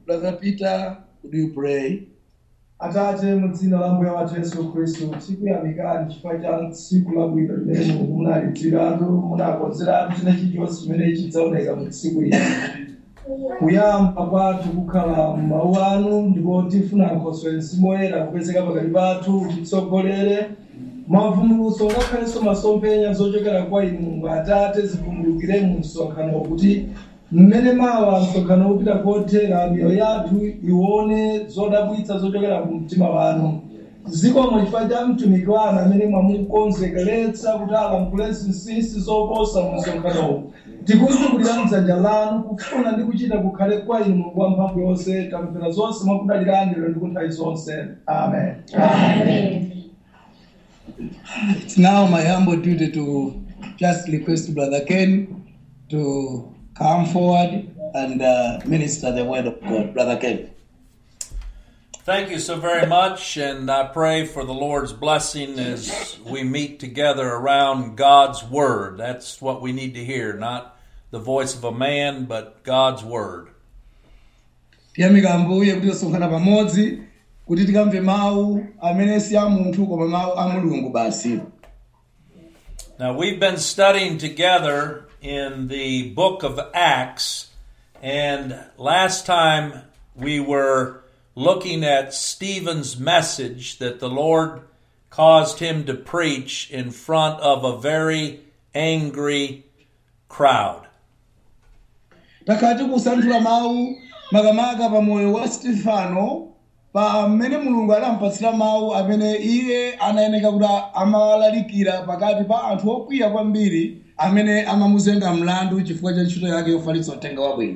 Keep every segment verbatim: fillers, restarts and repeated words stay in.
Brother Peter, would you pray? Atate mu dzina la Mbuye wathu Yesu Khristu tikuyamikani chifukwa cha tsiku labwino limene munalitiratu munakonzeratu china chilichonse chimene chidzaoneka mu tsiku ili. Kuyamba kwathu kukhala m'mawu anu ndipo tifuna Nkhoswe Mzimu Woyera kupezeka pakati pathu titsogolere mavumbulutso ngakhalenso masomphenya zochokera kwa inu Mulungu Atate zivumbulukire mu msonkhano kuti mmene mawa msonkhano upita kothera miyoyo yathu ione zodabwitsa zochokera mu mtima wanu. Zikomo chifukwa cha mtumiki wanu amene mwamukonzekeretsa kuti alankhule zinsinsi zoposa mu msonkhanowu. Tikukhulupirira m'dzanja lanu kufuna ndi kuchita kukhale kwa inu Mulungu wamphamvu yonse tamvera zonse mwakudalirani lero ndi kunthawi zonse. Amen. Amen. It's now my humble duty to just request Brother Ken to come forward and uh, minister the word of God. Brother Ken. Thank you so very much, and I pray for the Lord's blessing as we meet together around God's Word. That's what we need to hear, not the voice of a man, but God's Word. Tiyamika Ambuye kuti tosonkhana pamodzi kuti tikamve mawu amene si a munthu koma mawu a Mulungu basi. Now, we've been studying together in the book of Acts, and last time we were looking at Stephen's message that the Lord caused him to preach in front of a very angry crowd. Takati kusanthula mawu makamaka pa moyo wa Stefano pa mmene Mulungu anampatsira mawu amene iye anayeneka kuti amalalikira pakati pa anthu okwiya kwambiri amene amamuzenga mlandu chifukwa cha ntchito yake yofalitsa uthenga wabwino.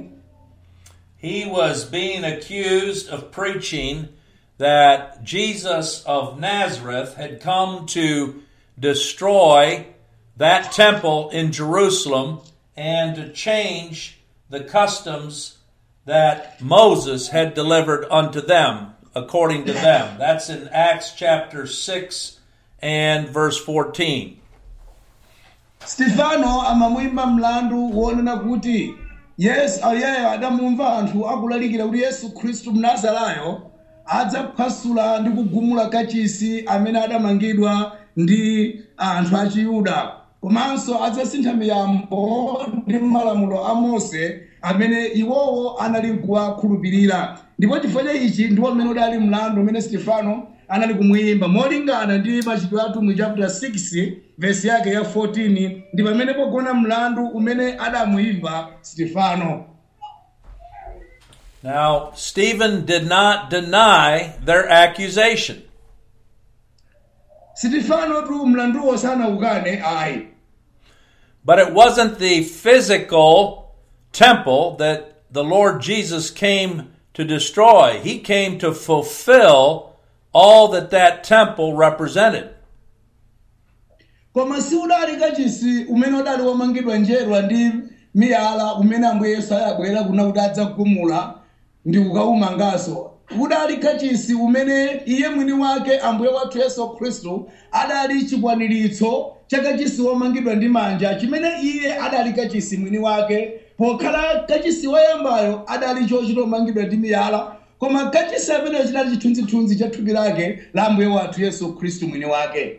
He was being accused of preaching that Jesus of Nazareth had come to destroy that temple in Jerusalem and to change the customs that Moses had delivered unto them, according to them. That's in Acts chapter six and verse fourteen. Stefano amamwimba mlandu wonena kuti yes ayayo adamumva anthu akulalikira kuti Yesu Khristu Mnazarayo adzaphwasula ndi kugumula kachisi amene adamangidwa ndi anthu a Chiyuda komanso adzasintha miyambo ndi malamulo a Mose amene iwowo anali kuwakhulupirira. Ndipo chifukwa ichi ndiwo mmene udali mlandu umene Stefano anali kumuyimba molingana ndi machitidwe a Atumwi chapter six verse yake ya fourteen ndi pamene pogona mlandu umene adamuyimba Stefano. Now, Stephen did not deny their accusation. Stefano tu mlanduwo sana ukane ayi. But it wasn't the physical temple that the Lord Jesus came to destroy. He came to fulfill all that that temple represented. Koma si udali kachisi umene udali wamangidwa njerwa ndi miyala umene Ambuye Yesu ayabwera kuna kuti adzagumula ndi kukaumanganso. Udali kachisi umene iye mwini wake Ambuye wathu Yesu Khristu adali chikwaniritso chakachisi wamangidwa ndi manja chimene iye adali kachisi mwini wake pokhala kachisi woyambayo adali chochito mangidwa ndi miyala koma kachisi amene chidali chithunzithunzi cha thupi lake la Ambuye wathu Yesu Khristu mwini wake.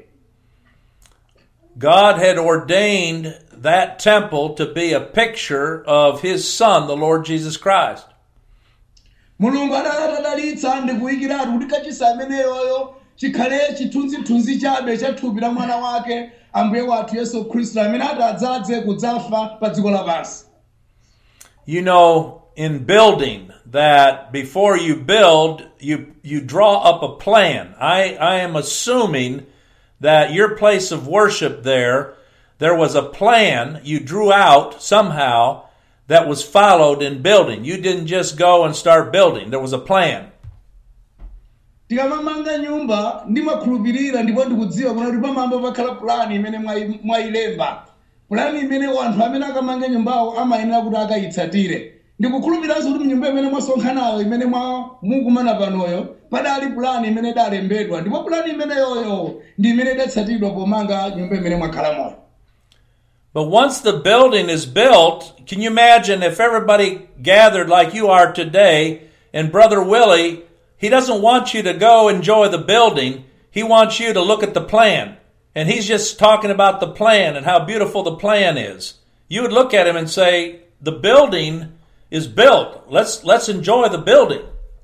God had ordained that temple to be a picture of his Son, the Lord Jesus Christ. Mulungu adadalitsa ndi kuyikiratu kuti kachisi ameneyoyo chikhale chithunzithunzi chabe cha thupi la mwana wake Ambuye wathu Yesu Khristu amene adzadze kudzafa pa dziko lapansi. You know, in building, that before you build, you you draw up a plan. I, I am assuming that your place of worship there, there was a plan you drew out somehow that was followed in building. You didn't just go and start building. There was a plan. Tikamamanga nyumba ndimakhulupirira ndipo ndikudziwa kuti pamamba pakhala plan imene mwayilemba. Plan imene wanthu amene akamanga nyumbawo amayenera kuti akayitsatire. Ndikukhulupiriranso kuti mnyumba imene mwasonkhanayo imene mukumana panoyo padali plan imene idalembedwa ndipo plan imene yoyo ndi imene idatsatidwa pomanga nyumba imene mwakhala moyo. But once the building is built, can you imagine if everybody gathered like you are today And Brother Willie, he doesn't want you to go enjoy the building. He wants you to look at the plan. And he's just talking about the plan and how beautiful the plan is. You would look at him and say, the building is built. Let's let's enjoy the building.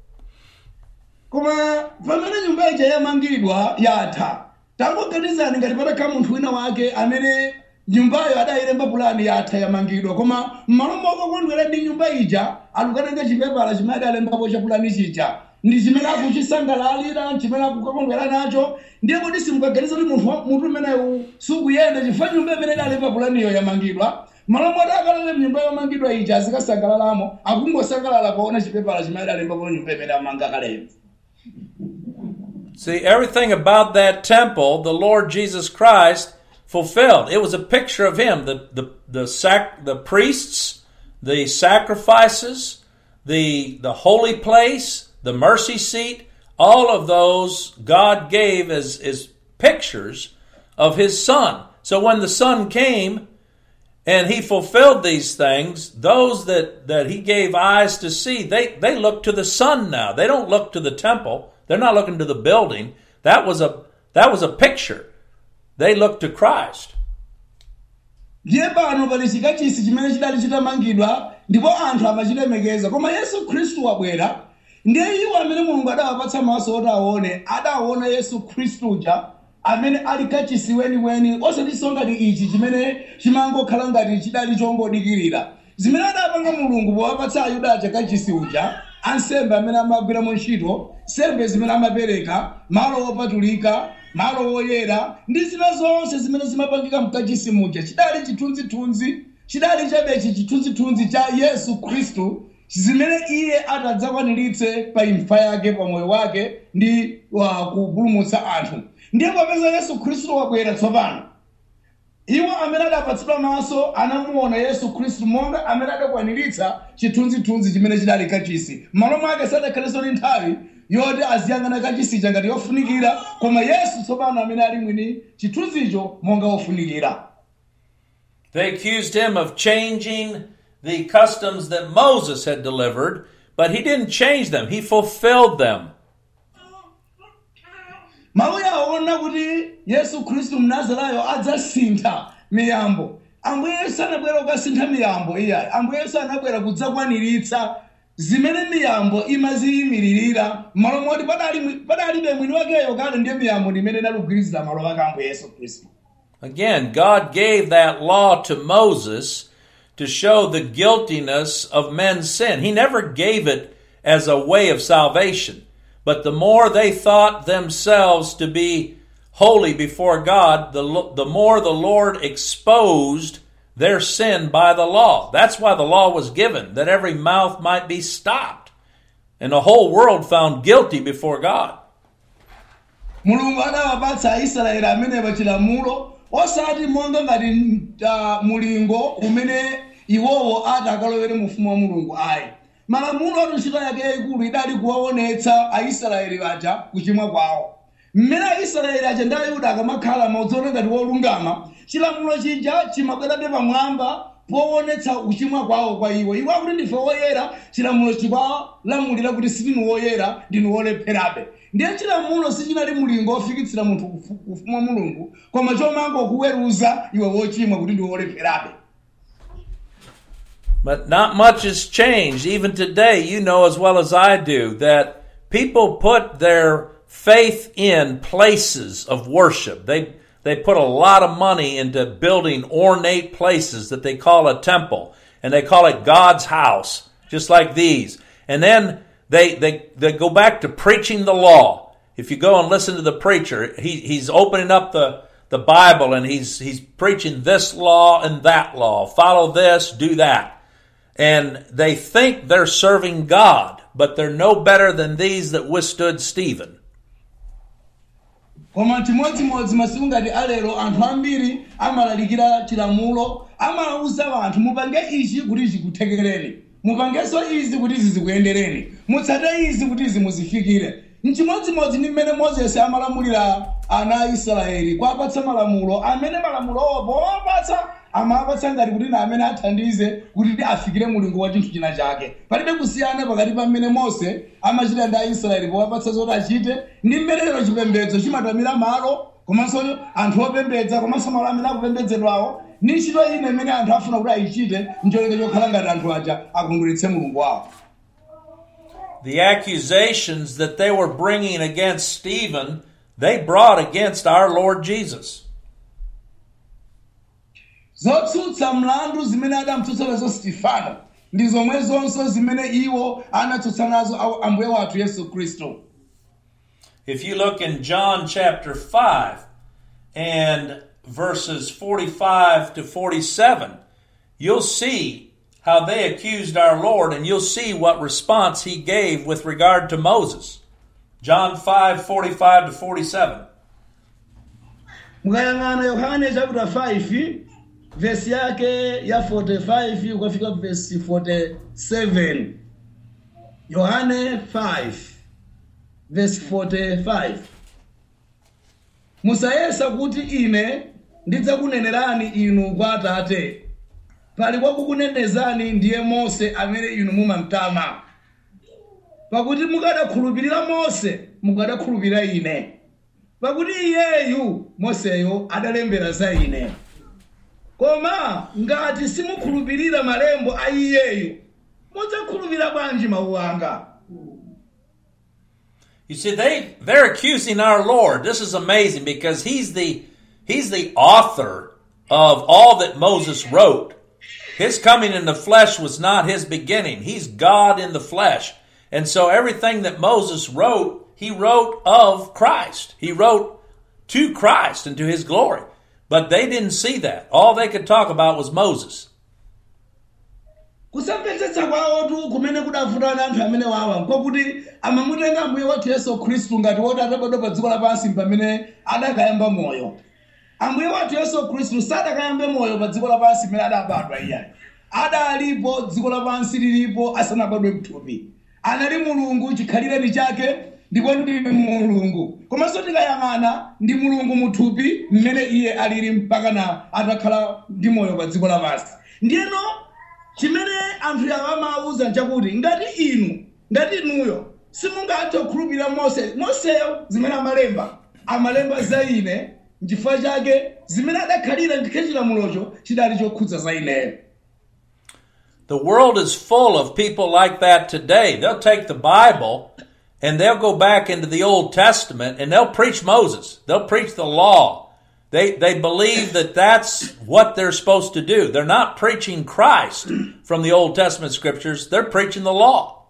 Koma pamene nyumba ija yamangidwa yatha. Tangoganizani ngati pataka munthu wina wake amene nyumbayo adayilemba pulani yatha yamangidwa. Koma m'malo moko kondwera ndi nyumba ija alukanenge chipepala chimene adalembapo cha pulani chija. Ndi chimene akuchisangalalira, chimene akukondwera nacho. Ndiye kuti simukaganiza kuti munthu munthu umeneyu sukuyenda chifukwa nyumba imene adalemba pulaniyo yamangidwa. Malo moti akalale nyumba yamangidwa ija azikasangalalamo akungosangalala kuona chipepala chimene adalembapo nyumba imene amanga kale. See, everything about that temple, the Lord Jesus Christ fulfilled. It was a picture of him. The the the sac the priests, the sacrifices, the the holy place, the mercy seat, all of those God gave as, as pictures of his Son. So when the Son came and he fulfilled these things, those that, that he gave eyes to see, they, they look to the Son now. They don't look to the temple. They're not looking to the building. That was a that was a picture. They look to Christ. Ndiye pano pali chikachisi chimene chidali chitamangidwa ndipo anthu amachilemekeza koma Yesu Khristu wabwera ndiye iwo amene Mulungu adawapatsa maso oti aone adaona Yesu Khristu uja amene ali kachisi weniweni osati ngati ichi chimene chimangokhala ngati chidali chongodikirira zimene adapanga Mulungu powapatsa Ayuda aja kachisi uja ansembe amene amagwira mu ntchito sembe zimene amapereka malo opatulika malo oyera ndi zina zonse zimene zimapangika mkachisi muja chidali chithunzithunzi chidali chabechi chithunzithunzi cha Yesu Khristu zimene iye atadzakwaniritse pa imfa yake pa moyo wake ndi wa kupulumutsa anthu ndiye popeza Yesu Khristu wabwera tsopano iwo amene adapatsidwa maso anamuona Yesu Khristu monga amene adakwaniritsa chithunzithunzi chimene chidali kachisi malo mwake sadakhalenso ndi nthawi yoti aziyang'ana kachisi ngati yofunikira koma Yesu tsopano amene ali mwini chithunzicho monga wofunikira. They accused him of changing the customs that Moses had delivered, but he didn't change them. He fulfilled them. Mawu yaona kuti Yesu Khristu mnazarayo adzasintha miyambo. Ambuye Yesu anabwera kukasintha miyambo iyayi. Ambuye Yesu anabwera kudzakwaniritsa zimene miyambo imaziyimiririra malo moti padali padalibe mwini wakeyo kale ndiye miyambo imene inalugwirizira malo ake Ambuye Yesu Khristu. Again, God gave that law to Moses to show the guiltiness of men's sin. He never gave it as a way of salvation. But the more they thought themselves to be holy before God, the, the more the Lord exposed their sin by the law. That's why the law was given, that every mouth might be stopped and the whole world found guilty before God. Mulungu adawapatsa Aisraeli amene pachilamulo osati monga ngati mulingo umene iwowo adakalowere mu ufumu wa Mulungu ayi. Malamulo atu ntchito yake yayikulu idali kuwaonetsa Aisraeli aja kuchimwa kwawo. Mmene Aisraeli aja ndi Ayuda akamakhala maudzoona ngati wolungama, chilamulo chija chimabwerabe pamwamba poonetsa kuchimwa kwawo kwa iwo. Iwo akuti ndife woyera, chilamulo chikuwalamulira kuti sindinu woyera, ndinu wolepherabe. Ndiye chilamulo sichinali mulingo ofikitsira munthu kufumu wa Mulungu, koma chomanga kuweruza iwe wochimwa kuti ndi wolepherabe. But not much has changed. Even today, you know as well as I do, that people put their faith in places of worship. They they put a lot of money into building ornate places that they call a temple. And they call it God's house, just like these. And then they they, they go back to preaching the law. If you go and listen to the preacher, he, he's opening up the, the Bible and he's he's preaching this law and that law. Follow this, do that. And they think they're serving God, but they're no better than these that withstood Stephen. Koma chimodzimodzi masiku ngati alero anthu ambiri amalalikira chilamulo amauza anthu mupange ichi kuti chikuthekereni mupangenso izi kuti izi zikuyendereni mutsate izi kuti izi muzifikire. Nchimodzimodzi ndi mmene Moses amalamulira ana a Israeli kwapatsa malamulo amene malamulo owo powapatsa amapatsa ngati kuti na amene athandize kuti afikire mulingo wa chinthu china chake. Palibe kusiyana pakati pa mmene Mose amachita ndi Aisraeli powapatsa zoti achite ndi mmene lero chipembedzo chimatamira malo komanso anthu opembedza komanso malo amene akupembedzedwawo ndi ntchito ine imene anthu afuna kuti ayichite ncholinga chokhala ngati anthu aja akondweretsa mulungu wawo. The accusations that they were bringing against Stephen, they brought against our Lord Jesus. Zotsutsa mlandu zimene adamutsutsa nazo Stefano ndi zomwe zonso zimene iwo anatsutsa nazo ambuye wathu Yesu Khristu. If you look in John chapter five and verses forty-five to forty-seven, you'll see how they accused our Lord, and you'll see what response he gave with regard to Moses. John five, forty-five to forty-seven. Mukayang'ana Yohane chapter five, verse yake ya forty-five ukafika verse forty-seven. Yohane five, verse forty-five. Musayesa kuti ine ndidzakunenerani inu kwa Atate. Pali kwakukunenezani ndiye Mose amene inu mumamtama. Pakuti mukadakhulupirira Mose, mukadakhulupirira ine. Pakuti iyeyu Moseyo adalembera za ine. Koma ngati simukhulupirira malembo a iyeyu, mudzakhulupirira bwanji mawu anga? You see, they, they're accusing our Lord. This is amazing because he's the, he's the author of all that Moses wrote. His coming in the flesh was not his beginning. He's God in the flesh. And so everything that Moses wrote, he wrote of Christ. He wrote to Christ and to his glory. But they didn't see that. All they could talk about was Moses. Kusamvetsetsa kwawo tu kumene kudavutana anthu amene wawa nkokuti amamutenga ambuye wathu Yesu Khristu ngati woti atabadwa pa dziko lapansi pamene adakayamba moyo. Ambuye wathu Yesu Khristu sadakayambe moyo pa dziko lapansi pamene adabadwa iye. Adalipo dziko lapansi lilipo asanabadwe mthupi. Anali mulungu chikhalireni chake ndipo ndi mulungu. Komanso tikayang'ana ndi mulungu muthupi mmene iye alili mpaka na atakhala ndi moyo pa dziko lapansi. Ndiyeno chimene anthu amawuza nchakuti ngati inu ngati inuyo simungathe kukhulupirira Mose, Moseyo zimene amalemba amalemba za ine n'chifukwa chake zimene adakhalira ndikhe chilamulocho chidali chokhudza za ineyo. The world is full of people like that today. They'll take the Bible and they'll go back into the Old Testament and they'll preach Moses. They'll preach the law. They, they believe that that's what they're supposed to do. They're not preaching Christ from the Old Testament scriptures. They're preaching the law.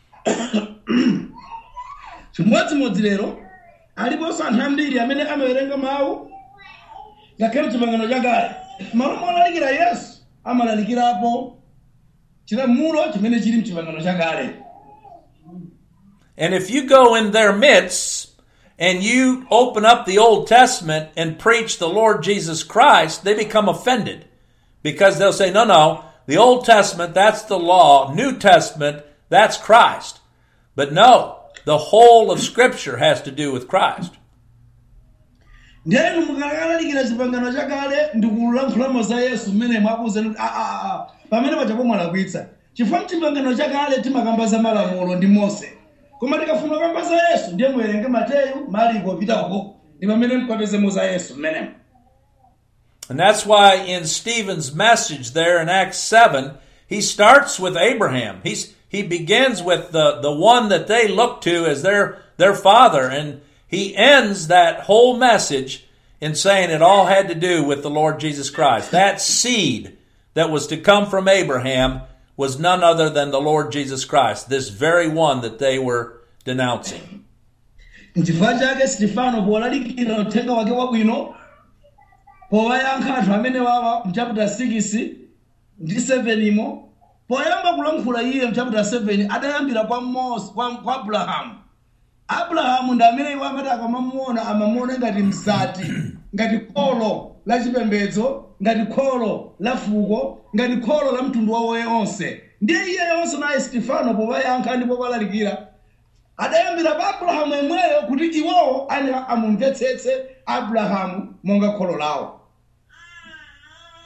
Chimodzimodzi lero aliponso anthu ambiri amene amawerenga mawu ngakhale chipangano chakale. Malo molalikira Yesu amalalikirapo chilamulo chimene chili mchipangano chakale. And if you go in their midst and you open up the Old Testament and preach the Lord Jesus Christ, they become offended because they'll say, no, no, the Old Testament, that's the law. New Testament, that's Christ. But no, the whole of Scripture has to do with Christ. Ndiyenu mukalalikira chipangano chakale ndikulankhulamo za Yesu mmene mwakuza a a a pamene pachapo mwalakwitsa. Chifukwa chipangano chakale timakamba za malamulo ndi Mose. Koma tikafuna kamba za Yesu ndiye muwerenge Mateyu, Mariko, Pitako ndi pamene mkwatezemo za Yesu mmene. And that's why in Stephen's message there in Acts seven, he starts with Abraham. He's he begins with the, the one that they look to as their their father, and he ends that whole message in saying it all had to do with the Lord Jesus Christ. That seed that was to come from Abraham was none other than the Lord Jesus Christ, this very one that they were denouncing. N'chifukwa chake Stefano polalikira uthenga wake wabwino powayankha anthu amene wawa mchapter six ndi seven imo poyamba kulankhula iye mchapter seven adayambira kwa Mose kwa, kwa Abraham. Abraham ndi amene iwo amati akamamuona amamuona ngati msati, ngati kholo la chipembedzo, ngati kholo la fuko, ngati kholo la mtundu wawo onse. Ndiye iye yonse naye Stefano powayankha ndipo polalikira adayambira pa Abrahamu yemweyo kuti iwowo ani amumvetsetse Abrahamu monga kholo lawo.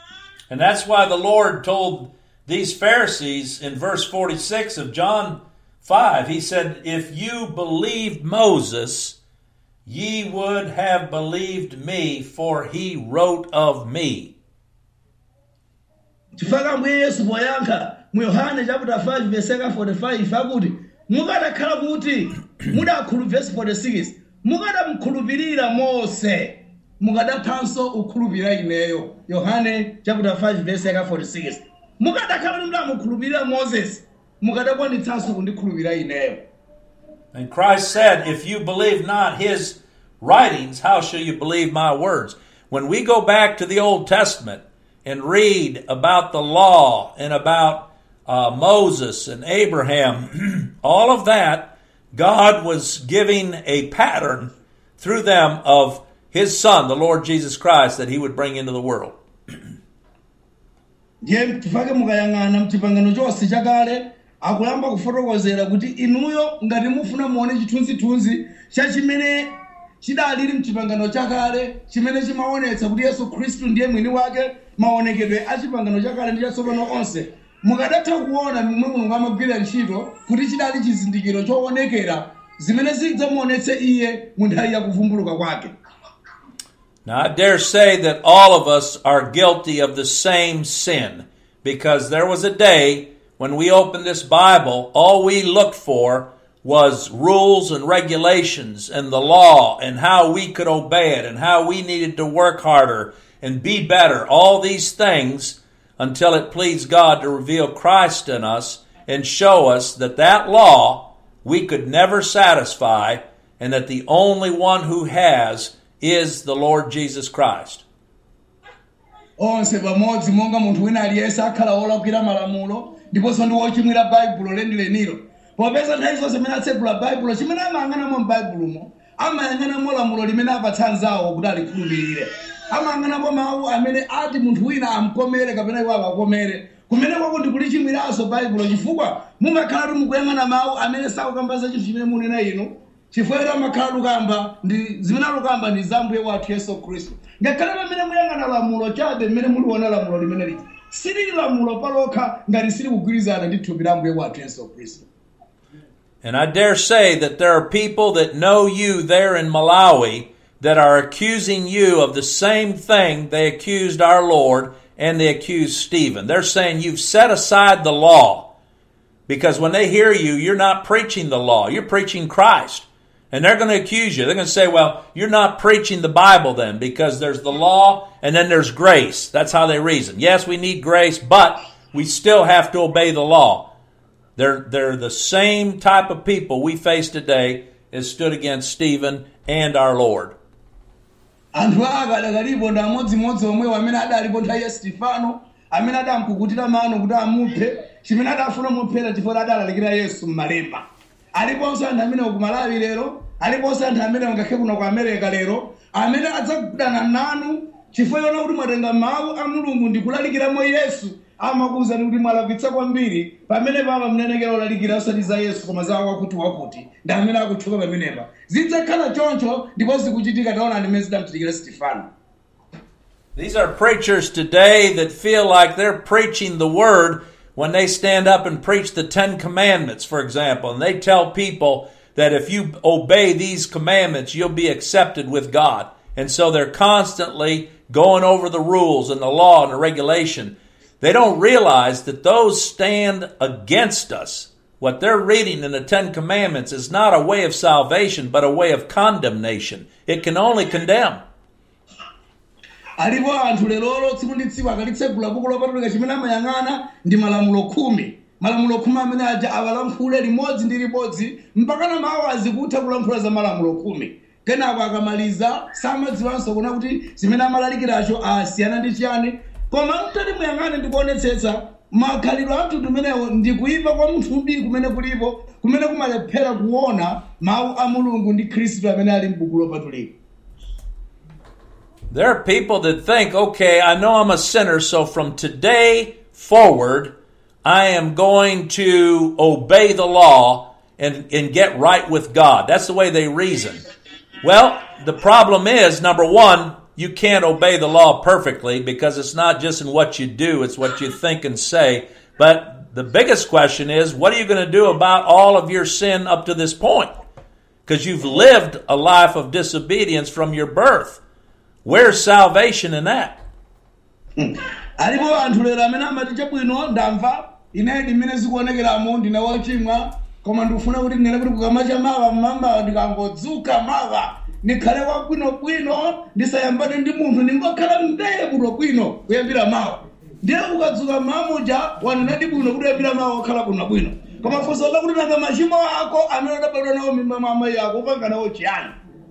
And that's why the Lord told these Pharisees in verse forty-six of John five, he said, if you believed Moses, ye would have believed me, for he wrote of me. Chifaka mwe Yesu poyankha mu Yohane chapter five verse forty-five akuti mukanakhala kuti mudakhulu verse forty-six mukadamkhulupirira Mose mukadaphanso ukhulupirira ineyo. Yohane chapter five verse forty-six mukadakhala kuti mudamukhulupirira Moses mukadakwanitsanso kundikhulupirira ineyo. And Christ said, if you believe not his writings, how shall you believe my words? When we go back to the Old Testament and read about the law and about uh, Moses and Abraham, all of that, God was giving a pattern through them of his Son, the Lord Jesus Christ, that he would bring into the world. Ndiye tifake mukayang'ana mchipangano chonse chakale akulamba kufotokozera kuti inuyo ngati mufuna muone chithunzithunzi cha chimene chidalili mchipangano chakale chimene chimaonetsa kuti Yesu Khristu ndiye mwini wake, maonekedwe a chipangano chakale ndi chatsopano onse mukadatha kuona momwe Mulungu amagwira ntchito kuti chidali chizindikiro choonekera zimene zidzamuonetse iye mu nthawi ya kuvumbuluka kwake. Now, I dare say that all of us are guilty of the same sin, because there was a day when we opened this Bible, all we looked for was rules and regulations and the law and how we could obey it and how we needed to work harder and be better, all these things, until it pleased God to reveal Christ in us and show us that that law we could never satisfy, and that the only one who has is the Lord Jesus Christ. Onse pamodzi monga munthu wina aliyense akhala wolakwira malamulo ndiponso ndi wochimwira baibulo lendilenilo. Popeza nthawi zonse zimene atsegula baibulo chimene amayang'anamo m'baibulomo amayang'anamo lamulo limene apatsa anzawo kuti alikhulupirire. Amayang'anapo mawu amene ati munthu wina amkomere kapena iwo akakomere. Kumene kwako ndikulichimwiranso baibulo chifukwa mumakhala mukuyang'ana mawu amene sakukambaza chinthu chimene munena inu. Chifukwa makhala lukamba ndi zimene lukamba ndi za Mbuye wathu Yesu Khristu. Ngakhale pamene muyang'ana lamulo chabe mmene muliona lamulo limene liti silili lamulo palokha ngati sili kugwirizana ndi thupi la Mbuye wathu Yesu Khristu. And I dare say that there are people that know you there in Malawi that are accusing you of the same thing they accused our Lord and they accused Stephen. They're saying you've set aside the law, because when they hear you, you're not preaching the law, you're preaching Christ. And they're going to accuse you. They're going to say, well, you're not preaching the Bible then, because there's the law and then there's grace. That's how they reason. Yes, we need grace, but we still have to obey the law. They're, they're the same type of people we face today as stood against Stephen and our Lord. Anthu akadakalipo ndi amodzimodzi omwe amene adalipo nthawi ya Stefano amene adamukukutira mano kuti amuphe chimene adafuna muphera chifukwa adalalikira Yesu m'malemba. Aliponso anthu amene ku Malawi lero, aliponso anthu amene ngakhale kuno ku America lero amene adzakudana nanu chifukwa yona kuti mwatenga mawu a Mulungu ndi kulalikiramo Yesu, amakuwuzani kuti mwalakwitsa kwambiri pamene papa mnenekera olalikira osati za Yesu koma za wakuti wakuti ndi amene akutchuka pamenepa. Zidzakhala choncho ndipo zikuchitika taona ndi mmene zidamuchitikira Stefano. These are preachers today that feel like they're preaching the word when they stand up and preach the Ten Commandments, for example, and they tell people that if you obey these commandments, you'll be accepted with God. And so they're constantly going over the rules and the law and the regulation. They don't realize that those stand against us. What they're reading in the Ten Commandments is not a way of salvation, but a way of condemnation. It can only condemn. Alipo anthu lero tsiku ndi tsiku akalitsegula buku lopatulika chimene amayang'ana ndi malamulo khumi. Malamulo khumi amene aja awalankhule limodzi ndi limodzi mpakana mawu azikutha kulankhula za malamulo khumi. Kenako akamaliza samadziwanso kuona kuti zimene amalalikiracho asiyana ndi chiyani. Koma mtati muyang'ane ndikuonetsetsa makhalidwe a mtundu umenewo ndi kuyipa kwa munthu mbi kumene kulipo kumene kumalephera kuona mawu a Mulungu ndi Khristu amene ali m'buku lopatulika. There are people that think, okay, I know I'm a sinner, so from today forward, I am going to obey the law and, and get right with God. That's the way they reason. Well, the problem is, number one, you can't obey the law perfectly because it's not just in what you do, it's what you think and say. But the biggest question is, what are you going to do about all of your sin up to this point? Because you've lived a life of disobedience from your birth. Where's salvation in that? Alipo anthu lero amene amati chabwino ndamva ine ndimene zikuonekeramo ndine wochimwa koma ndikufuna kuti ndinene kuti kukamacha mawa mmamawa ndikangodzuka mawa ndikhale wabwinobwino ndisayambane ndi munthu ndingokhala mndeye bwinobwino kuyambira mawa. Ndiye ukadzuka mamuja wanenadi bwino kuyambira mawa wakhala bwinobwino. Koma funso lakuti nanga machimo ako amene adabadwa nawo m'mimba mwa amayi ako upanga nawo chiyani?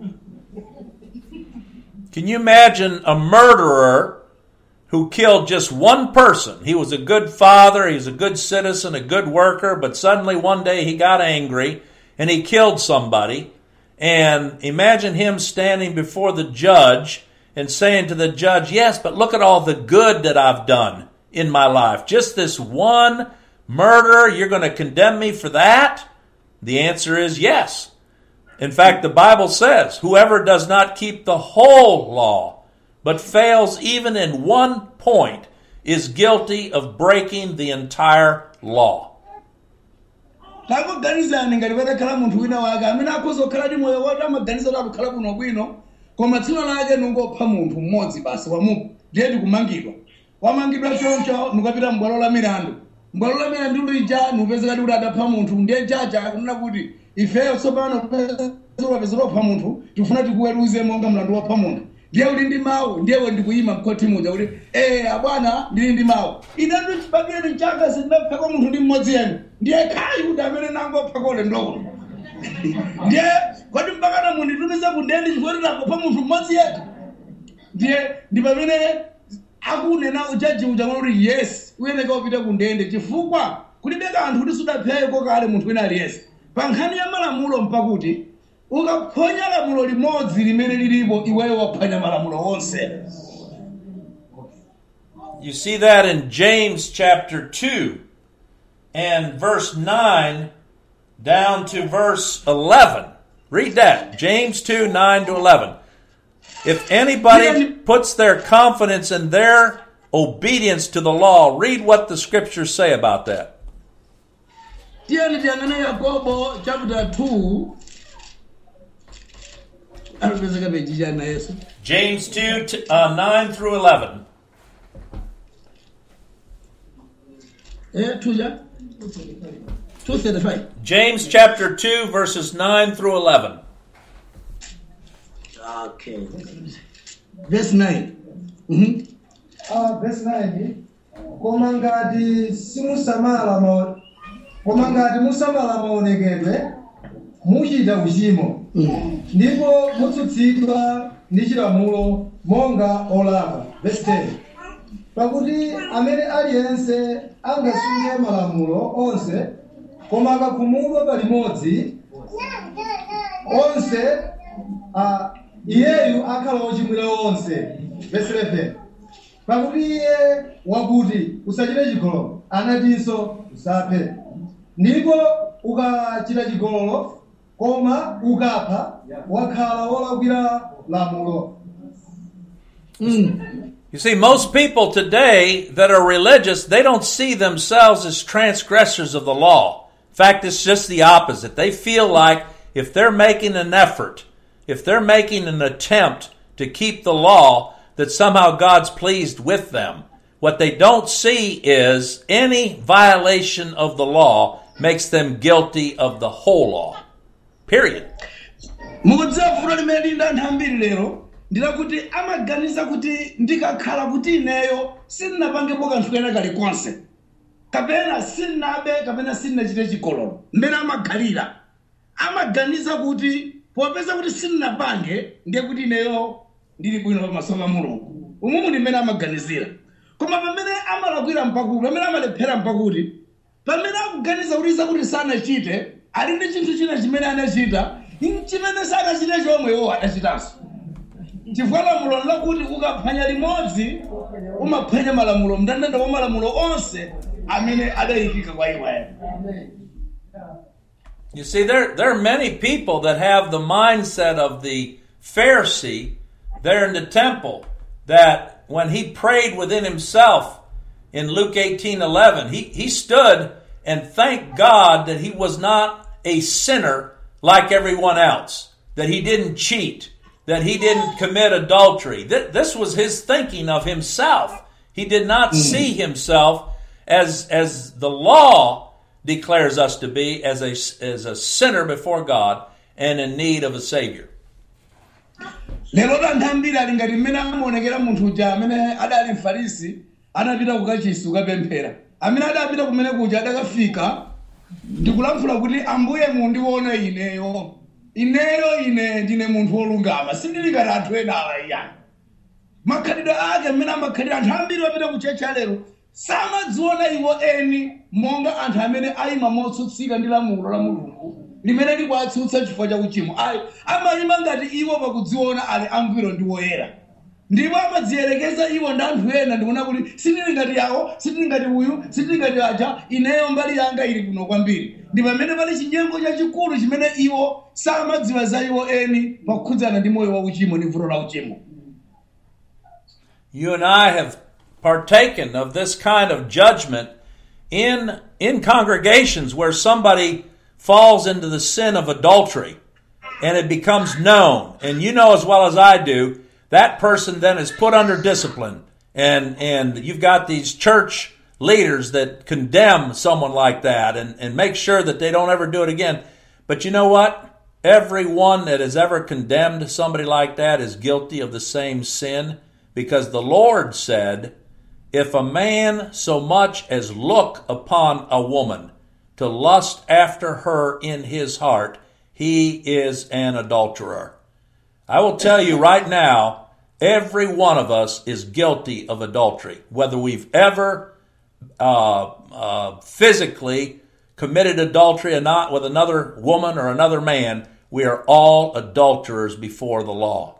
Can you imagine a murderer who killed just one person? He was a good father, he was a good citizen, a good worker, but suddenly one day he got angry and he killed somebody. And imagine him standing before the judge and saying to the judge, yes, but look at all the good that I've done in my life. Just this one murder, you're going to condemn me for that? The answer is yes. In fact, the Bible says, whoever does not keep the whole law, but fails even in one point, is guilty of breaking the entire law. Takuganizani ngati patakhala munthu wina wake amene akuzokhala ndi moyo woti amaganiza kuti akukhala bwinobwino koma tsiku lake nungopha munthu mmodzi basi wamupha ndiye ndikumangidwa. Wamangidwa choncho nukapita m'bwalo la milandu. M'bwalo la milandu lija nupezeka kuti adapha munthu ndiye jaji akunena kuti ifeyo tsopano pezeka wapha munthu tifuna tikuweruze monga mlandu wapha munthu. Ndiye uli ndi mawu ndiye ndikuyima mkhoti muja kuti eh abwana ndili ndi mawu. Ine ndibagire chaka sindapha munthu ndi mmodzi yenu. Ndiye kai kuti amene nangopha kole ndoko. Ndiye kodi mpakana munditumiza kundende chifukwa ndakupha munthu mmodzi yekha. Ndiye ndi pamene akunena ujaji uja kuti yes uyeneka upita kundende chifukwa kulibe kanthu kuti sudapheyo kokale munthu wina aliyense. Pa nkhani ya malamulo mpakuti ukaphonya lamulo limodzi limene lilipo iweyo waphwanya malamulo onse. You see that in James chapter two and verse nine down to verse eleven. Read that. James two, nine to eleven. If anybody puts their confidence in their obedience to the law, read what the scriptures say about that. Tiyani tiyangane Yakobo chapter two. James two, t- uh, nine through eleven. Eh, two, two thirty-five. James chapter two, verses nine through eleven. Okay. Verse nine. Mm-hmm. Ah, verse nine. Koma ngati simusamala ma koma ngati musamala maonekedwe muchita uchimo. Ndipo mutsutsidwa ndi chilamulo monga olakwa. Verse ten. Pakuti amene aliyense angasunge malamulo onse koma akakhumudwa palimodzi onse a iyeyu akhala ochimwira onse. Verse eleven. Pakuti iye wakuti usachite chigololo anatinso usaphe. Ndipo ukachita chigololo koma ukapha wakhala wolakwira lamulo. Mm. You see, most people today that are religious, they don't see themselves as transgressors of the law. In fact, it's just the opposite. They feel like if they're making an effort, if they're making an attempt to keep the law, that somehow God's pleased with them. What they don't see is any violation of the law makes them guilty of the whole law. Period. Mukudzafuna limene linda ntambiri lero ndila kuti amaganiza kuti ndikakhala kuti ineyo sindinapangepo kanthu kena kalikonse kapena sindinabe kapena sindinachite chigololo mmene amakhalira amaganiza kuti popeza kuti sindinapange ndiye kuti ineyo ndili bwino pamaso pa Mulungu. Umumu ndi mmene amaganizira. Koma pamene amalakwira mpakuti pamene amalephera mpakuti pamene akuganiza kuti zakuti sanachite ali ndi chinthu china chimene anachita chimene sanachite chomwe iwo adachitanso. Chifukwa lamulo lakuti ukaphwanya limodzi umaphwanya malamulo mndandanda wa malamulo onse amene adayikika kwa iwe. You see, there, there are many people that have the mindset of the Pharisee there in the temple that when he prayed within himself in Luke eighteen eleven, he, he stood and thanked God that he was not a sinner like everyone else, that he didn't cheat, that he didn't commit adultery. This was his thinking of himself. He did not mm. see himself as, as the law declares us to be, as a, as a sinner before God and in need of a Savior. Lero tantambira ali ngati mmene amaonekera munthu uja amene adali mfarisi anapita kukachisi kukapemphera. Amene adapita kumene kuja adakafika ndikulamfula kuti Ambuye mundione ineyo. Ineyo ine ndine munthu wolungama. Sindili ngati anthu ena awa iyani. Makhalidwe ake mmene amakhalira anthu ambiri wapita kuchecha lero samadziona iwo eni monga anthu amene ayima motsutsika ndi lamulo la Mulungu limene likuwatsutsa chifukwa cha uchimo. Ayi amayima ngati iwo pakudziona ali angwiro ndi woyera. Ndipo amadziyerekeza iwo ndi anthu ena ndikuona kuti sindili ngati yawo, sindili ngati uyu, sindili ngati aja, ineyo mbali yanga ili kuno kwambiri. Ndi pamene pali chinyengo chachikulu chimene iwo samadziwa za iwo eni pakukhudzana ndi moyo wa uchimo ndi vuto la uchimo. You and I have partaken of this kind of judgment in, in congregations where somebody falls into the sin of adultery and it becomes known. And you know as well as I do, that person then is put under discipline. And, and you've got these church leaders that condemn someone like that and, and make sure that they don't ever do it again. But you know what? Everyone that has ever condemned somebody like that is guilty of the same sin, because the Lord said, if a man so much as look upon a woman to lust after her in his heart, he is an adulterer. I will tell you right now, every one of us is guilty of adultery, whether we've ever uh, uh, physically committed adultery or not with another woman or another man. We are all adulterers before the law.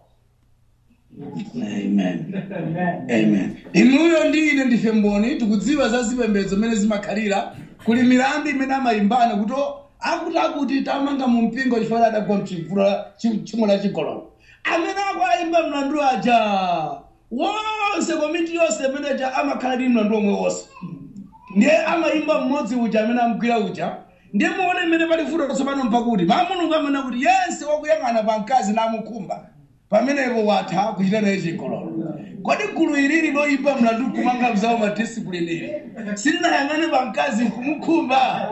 Amen. Amen. Inuyo ndine ndife mboni tikudziwa za zipembedzo zimene zimakhalira kuli milandu imene amayimbana kuti akuti akuti tamanga mu mpingo chifukwa adagwa mchivula chimo la chigololo. Amene akuyimba mlandu aja wonse komiti yonse imene aja amakhala ndi mlandu omwe wonse. Ndiye amayimba mmodzi uja amene amgwira uja. Ndiye muone imene pali vuto tsopano mpakuti pa Mulungu amene kuti yense wakuyang'ana pa mkazi namukhumba pamenepo watha kuchita naye chigololo. Kodi gulu ilili loyimba mlandu kumanga mzawo ma discipline ili silinayang'ane pa mkazi kumukhumba.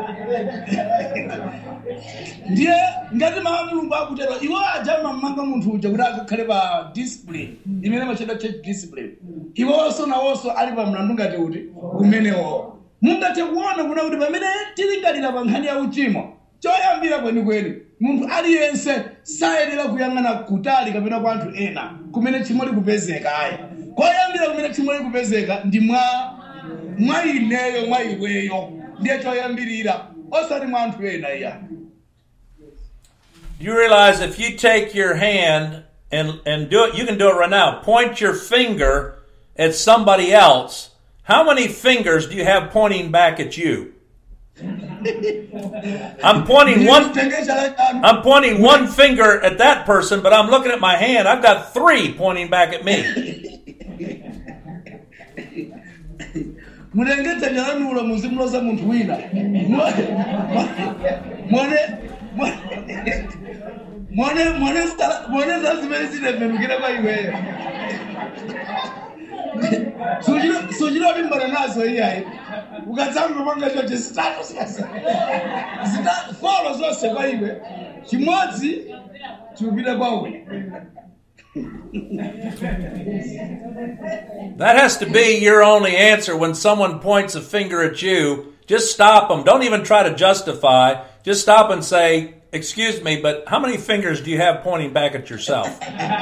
Ndiye ngati ma Mulungu akutero iwo aja mamanga munthu uja kuti akakhale pa discipline imene machita church discipline. Iwonso nawonso ali pa mlandu ngati kuti kumenewo. Mungathe kuona kuna kuti pamene tilingalira pa nkhani ya uchimo choyambira kwenikweni munthu aliyense sayenera kuyang'ana kutali kapena kwa anthu ena kumene chimo likupezeka. Ayi koyambira kumene chimo likupezeka ndi mwa mwa ineyo mwa iweyo ndiye choyambirira osati mwa anthu ena iya. You realize if you take your hand and, and do it, you can do it right now. Point your finger at somebody else. How many fingers do you have pointing back at you? I'm pointing one I'm pointing one finger at that person, but I'm looking at my hand. I've got three pointing back at me. Sujilo limbana nazo iyayi ukadzamba panga choche zitatu sasa zitatu folo zonse kwa iwe chimodzi chikupita kwa uyu. That has to be your only answer when someone points a finger at you. Just stop them. Don't even try to justify. Just stop and say, excuse me, but how many fingers do you have pointing back at yourself?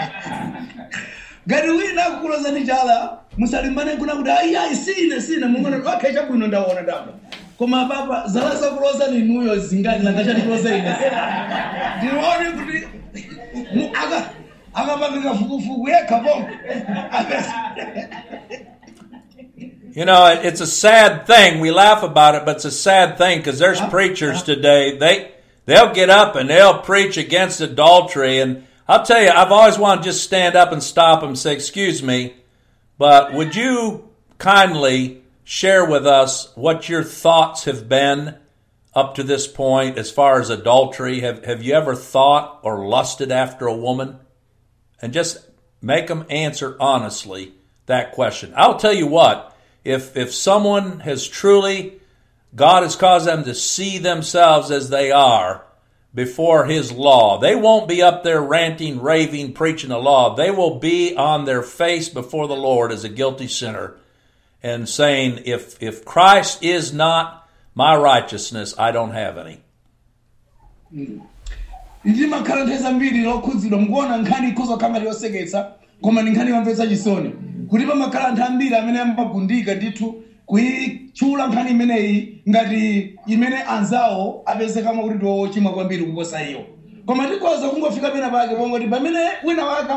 Gari wina kukuloza ni chala musalimbane kuna kuti ayi sine sine mungona okay chabwino ndaona ndamba koma baba zalasa kuloza ni nuyo zingani langachati kuloza ine ndione kuti aka akapanga fukufuku yekha bomba. You know, it's a sad thing. We laugh about it, but it's a sad thing because there's preachers today. They they'll get up and they'll preach against adultery, and I'll tell you, I've always wanted to just stand up and stop him and say, excuse me, but would you kindly share with us what your thoughts have been up to this point as far as adultery? Have, have you ever thought or lusted after a woman? And just make them answer honestly that question. I'll tell you what, if if someone has truly, God has caused them to see themselves as they are before His law, they won't be up there ranting, raving, preaching the law. They will be on their face before the Lord as a guilty sinner and saying, if if Christ is not my righteousness, I don't have any. Ndi makhala nthawi zambiri lokhudzidwa mukuona nkhani ikhoza kukhala yoseketsa koma ndi nkhani yomvetsa chisoni kuti pamakhala anthu ambiri amene amagundika ndithu kuyitchula nkhani imeneyi ngati imene anzawo apezekamo kuti ndiwo ochimwa kwambiri kuposa iyo. Koma tikhoza kungofika pena pake pongoti pamene wina wake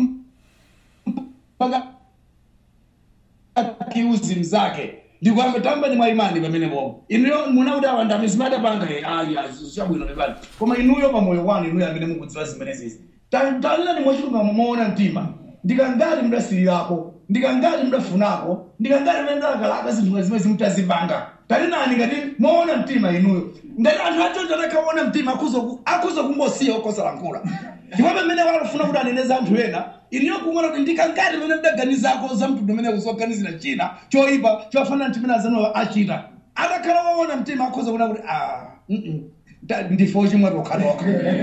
akiuzi mzake ndikwamba tamba ni mwaimani pamene bomo inuyo muna kuti awanda mizimata panga ayi chabwino nepali koma inuyo pamoyo wanu inuyo amene mukudziwa zimene zizi talina ni mwachilunga mumaona mtima ndikangati mudasirirapo ndikangati mudafunako ndikangati mendalakalaka zinthu zimene zimutazipanga talinani ngati muona mtima inuyo ngati anthu acho atakaona mtima akhuza kungosiya okosalankhula ndipo pamene walufuna kuti aneneza anthu ena iniyo kumona kuti ndikangati pamene mdaganizako za mtundu umene kuzoganizira china choipa chofanana chimene azano achita atakhala waona mtima akhoza kuona kuti ah ndifo chimwe tokhaloka.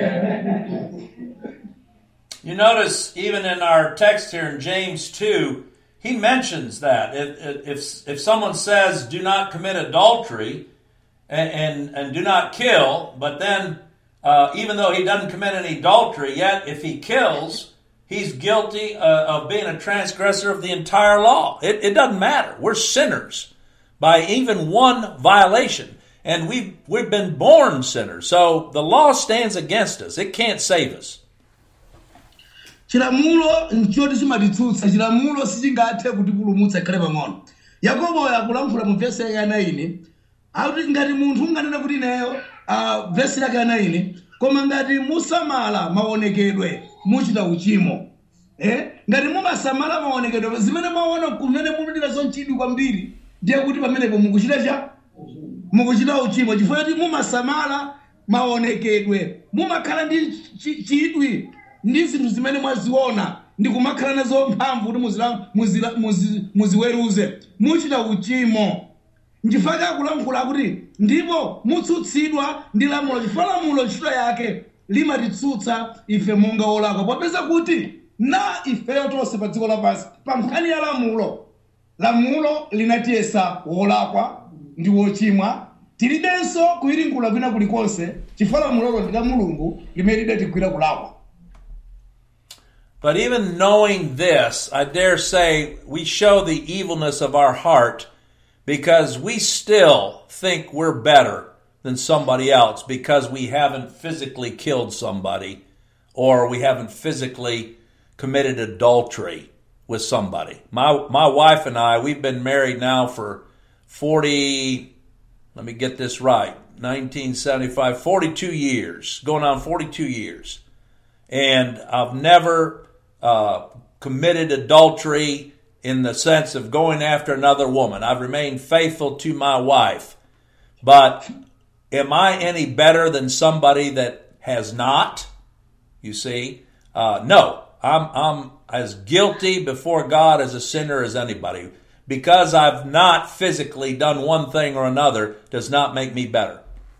You notice even in our text here in James two, he mentions that if if, if someone says do not commit adultery and and, and do not kill, but then uh, even though he doesn't commit any adultery, yet if he kills, he's guilty uh, of being a transgressor of the entire law. It, it doesn't matter. We're sinners by even one violation, and we've we've been born sinners. So the law stands against us. It can't save us. Chilamulo nchoti chimatitsutsa chilamulo sichingathe kutipulumutsa ikhale pang'ono. Yakobo yakulamphula mu vesi yake anaini akuti ngati munthu unganena kuti ineyo uh, vesi yake anaini koma ngati musamala maonekedwe muchita uchimo. Eh? Ngati mumasamala maonekedwe zimene maona kumene mulidira zonchidwi kwambiri ndiye kuti pamenepo mukuchita cha mukuchita uchimo chifukwa kuti mumasamala maonekedwe mumakhala ndi chidwi ndi zinthu zimene mwaziona ndi kumakhala nazo mphamvu kuti muziweruze muchita uchimo. Nchifukwa akulamphula kuti ndipo mutsutsidwa ndi lamulo chifukwa lamulo ntchito yake limatitsutsa ife monga olakwa popeza kuti na ifeyo tonse pa dziko lapansi pa nkhani ya lamulo lamulo linatiyesa wolakwa ndi wochimwa tilibenso kuyiringula kwina kulikonse chifukwa lamulolo ndi la Mulungu limene lidatigwira kulakwa. But even knowing this, I dare say we show the evilness of our heart because we still think we're better than somebody else because we haven't physically killed somebody or we haven't physically committed adultery with somebody. My my wife and I, we've been married now for forty, let me get this right, nineteen seventy-five, forty-two years, going on forty-two years. And I've never uh, committed adultery in the sense of going after another woman. I've remained faithful to my wife. But am I any better than somebody that has not? You see? Uh, no. I'm, I'm as guilty before God as a sinner as anybody. Because I've not physically done one thing or another does not make me better.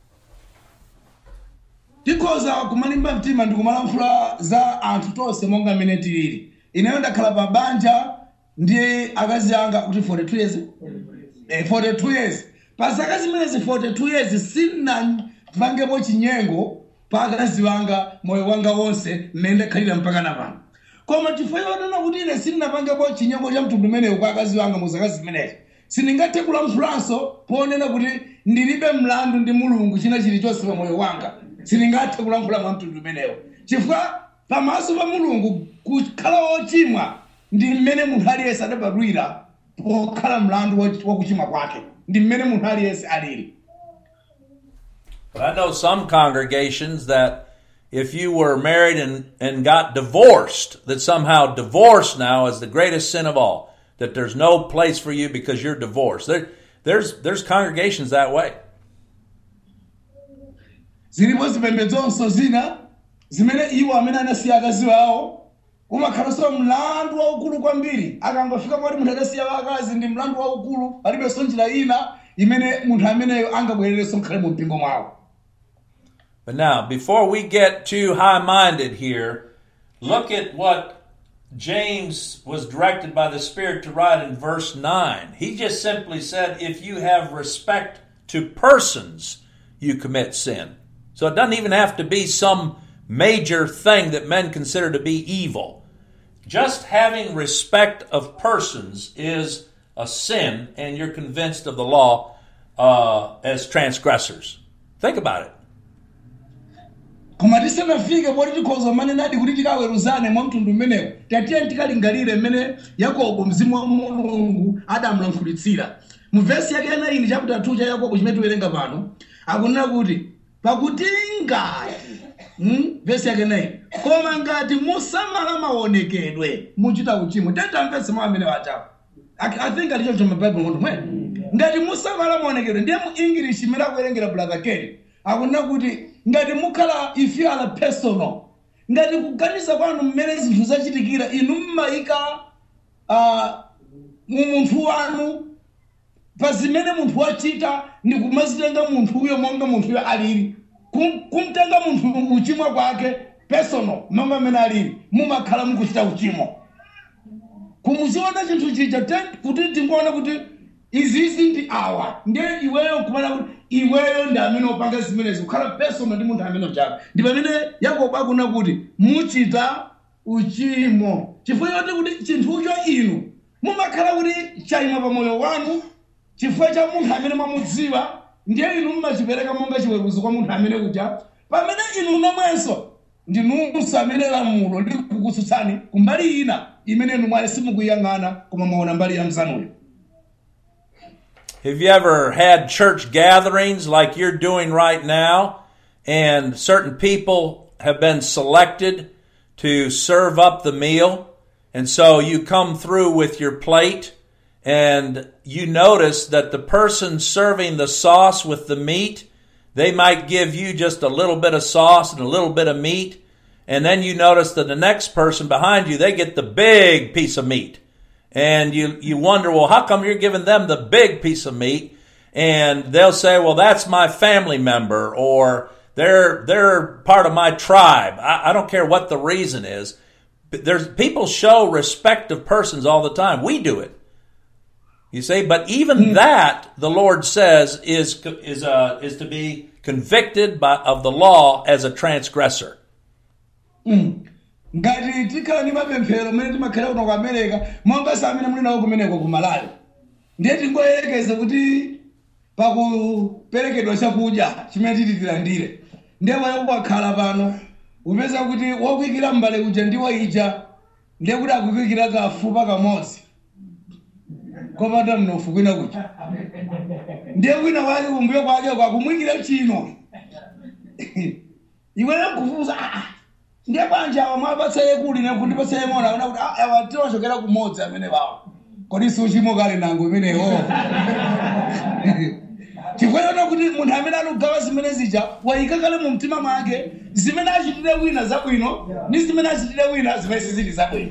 Tikhoza kumalimba mtima ndikumalamphula za anthu tonse monga mmene tilili. Ineyo ndakhala pa banja ndi akazi anga kuti forty-two years. Eh, forty-two years. Pa zaka zimenezi forty-two years sinapangepo chinyengo pa akazi wanga moyo wanga wonse mmene ndakhalira mpaka napano. Koma chifukwa yonena kuti ine sinapangepo chinyengo cha mtundu umenewu kwa akazi wanga mu zaka zimenezi. Sindingathe kulamphulanso ponena kuti ndilibe mlandu ndi Mulungu china chilichonse pa moyo wanga. Sindingathe kulamphula mwa mtundu umenewu. Chifukwa pamaso pa Mulungu kukhala wochimwa ndi mmene munthu aliyense adabadwira pokhala mlandu wakuchimwa kwake. Ndi mmene munthu aliyense alili. But I know some congregations that if you were married and, and got divorced, that somehow divorce now is the greatest sin of all, that there's no place for you because you're divorced. There, there's, there's congregations that way. Zilipo zipembedzonso zina zimene iwo amene anasiya akazi awo umakhalanso mlandu waukulu kwambiri. Akangofika poti munthu adasiya akazi ndi mlandu waukulu, palibenso njira ina imene munthu ameneyo angabwererenso mkhale mu mpingo mwawo. But now, before we get too high-minded here, look at what James was directed by the Spirit to write in verse nine. He just simply said, if you have respect to persons, you commit sin. So it doesn't even have to be some major thing that men consider to be evil. Just having respect of persons is a sin, and you're convinced of the law uh, as transgressors. Think about it. Koma tisanafike poti tikhoza manenadi kuti tikaweruzane mwa mtundu mmenewo, tatiye tikalingalire mmene Yakobo mzimu wa Mulungu adamulankhulitsira. Mu vesi yake ya nine chapter two cha Yakobo chimene tiwerenga pano, akunena kuti pakuti ngati hmm? Vesi yake nine, koma ngati musamala maonekedwe muchita uchimo. Tetamvese mwa amene watapo. I think alicho choma Bible ngondo mwe. Ngati musamala maonekedwe ndiye mu English imene akuwerengera Brother Kelly. Akunena kuti ngati mukhala if you are personal, ngati kuganiza kwanu mmene zinthu zachitikira inu mmayika uh, munthu wanu pa zimene munthu wachita ndi kumazitenga munthu uyo monga munthu uyo alili, kumtenga munthu uchimwa kwake personal monga mmene alili, mumakhala mukuchita uchimo. Kumuziona chinthu chija kuti tingoona kuti izizi ndi awa ndiye iweyo kumana kuti iweyo ndi amene opanga zimenezi kukhala personal ndi munthu amene chapa. Ndi pamene Yakobo akuna kuti muchita uchimo chifukwa choti kuti chinthucho inu mumakhala kuti chayima pa moyo wanu chifukwa cha munthu amene mwamudziwa, ndiye inu mmachipereka monga chiweruzo kwa munthu amene kuja, pamene inu nomwenso ndi nunso amene lamulo likukutsutsani kumbali ina imene inu mwale simukuyang'ana koma mwaona mbali ya mzanuyo. Have you ever had church gatherings like you're doing right now, and certain people have been selected to serve up the meal, and so you come through with your plate, and you notice that the person serving the sauce with the meat, they might give you just a little bit of sauce and a little bit of meat, and then you notice that the next person behind you, they get the big piece of meat. And you, you wonder, well, how come you're giving them the big piece of meat? And they'll say, well, that's my family member, or they're they're part of my tribe. I, I don't care what the reason is. But there's people show respect of persons all the time. We do it. You see, but even mm. that, the Lord says, is is uh, is to be convicted by of the law as a transgressor. Mm. Ngati tikhala ndi mapemphero mmene timakhala kuno ku America monga samene muli nawo kumeneko ku Malawi, ndiye tingoyerekeza kuti pakuperekedwa chakudya chimene titi tilandire, ndiye moyo wakhala pano upeza kuti wakuyikira mbale uja ndi waija, ndiye kuti akuyikira kafupa kamodzi kopanda mnofu kwina kuja, ndiye wina wake kumbuyo kwake kwakumwikira chino iweyo kufuza ndiye banja wamwapatsa yekuli nekuti patsa yemona kuna kuti awa tiwachokera kumodzi amene bawo kodi suchimo kale nango imeneyo. Chifukwa kuti munthu amene alugawa zimene zija wayika kale mu mtima mwake zimene achitire wina zabwino ndi zimene achitire wina zimene sizili zabwino.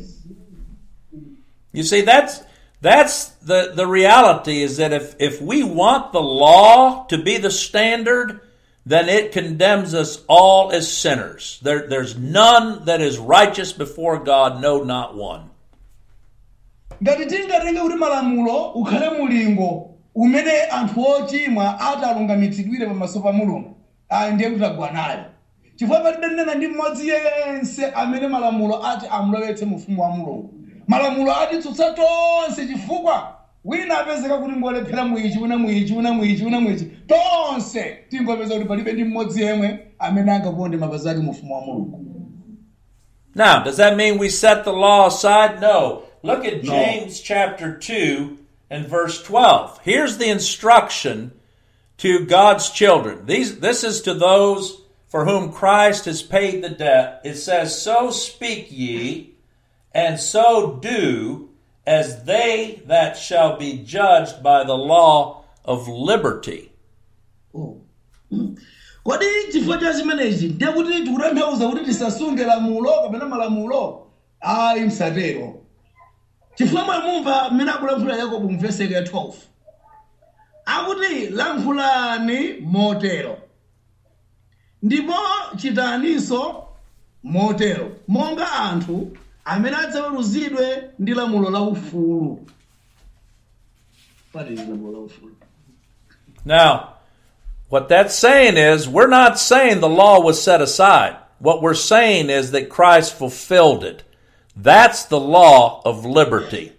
You see, that's that's the the reality is that if if we want the law to be the standard, then it condemns us all as sinners. There, there's none that is righteous before God, no, not one. Ngati tingatenga kuti malamulo ukhale mulingo umene anthu ochimwa atalungamitsidwire pamaso pa Mulungu, ayi ndiye kuti agwanayo. Chifukwa palibe nena ndi mmodzi yense amene malamulo ati amulowetse mu ufumu wa Mulungu. Malamulo atitsutsa tonse chifukwa wina apezeka kuti ngolephera mwichi wina mwichi wina mwichi wina mwichi tonse tingopeza kuti palibe ndi mmodzi yemwe amene angaponde mapazi ake mu ufumu wa Mulungu. Now, does that mean we set the law aside? No. Look at No. James chapter two and verse twelve. Here's the instruction to God's children. These, this is to those for whom Christ has paid the debt, it says, so speak ye, and so do, as they that shall be judged by the law of liberty. Oh. Kodi chifukwa cha zimenezi ndiye kuti tikutanthauza kuti tisasunge lamulo kapena malamulo ayi msatero. Chifukwa mwamumva mmene akulankhula Yakobo mu vesi ya twelve. Akuti lankhulani motero. Ndipo chitaninso motero. Monga anthu amene adzaweruzidwe ndi lamulo la ufulu. Pali lamulo la ufulu. Now, what that's saying is, we're not saying the law was set aside. What we're saying is that Christ fulfilled it. That's the law of liberty.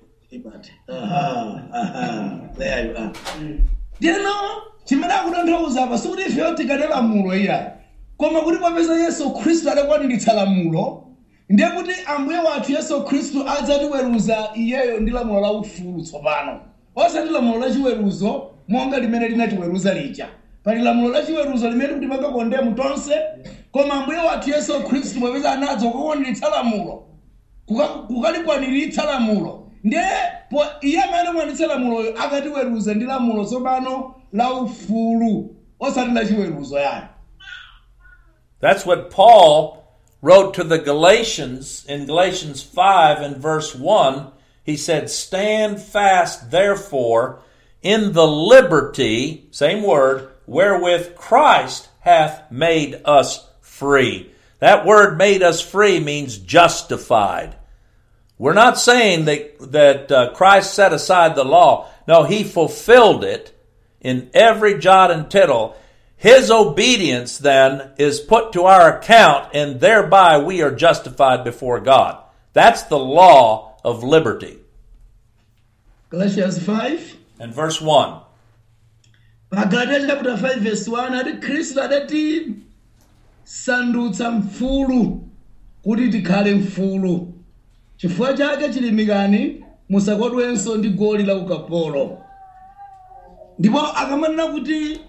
Aha, aha, there you are. Do you know? Chimene akutanthauza apa sikuti ife tikade lamulo iya. Koma kuti popeza Yesu Khristu adakwaniritsa lamulo, ndiye kuti Ambuye wathu Yesu Khristu adzatiweruza iyeyo ndi lamulo la ufulu tsopano. Osati lamulo la chiweruzo monga limene linatiweruza lija. Pali lamulo la chiweruzo limene kuti pakakondemu tonse, koma Ambuye wathu Yesu Khristu popeza anadza kukwaniritsa lamulo. Kukalikwaniritsa lamulo. Ndiye po iye amene kwaniritsa lamulo akatiweruza ndi lamulo tsopano la ufulu osati la chiweruzo yani. That's what Paul wrote to the Galatians in Galatians five and verse one. He said, stand fast therefore in the liberty, same word, wherewith Christ hath made us free. That word made us free means justified. We're not saying that, that uh, Christ set aside the law. No, he fulfilled it in every jot and tittle. His obedience then is put to our account, and thereby we are justified before God. That's the law of liberty. Galatians five and verse one. Galatians chapter five verse one, ati Khristu adati sandutsa mfulu kuti tikhale mfulu. Chifukwa chake chilimikani musakodwenso ndi goli la ukapolo. Ndipo akamanena kuti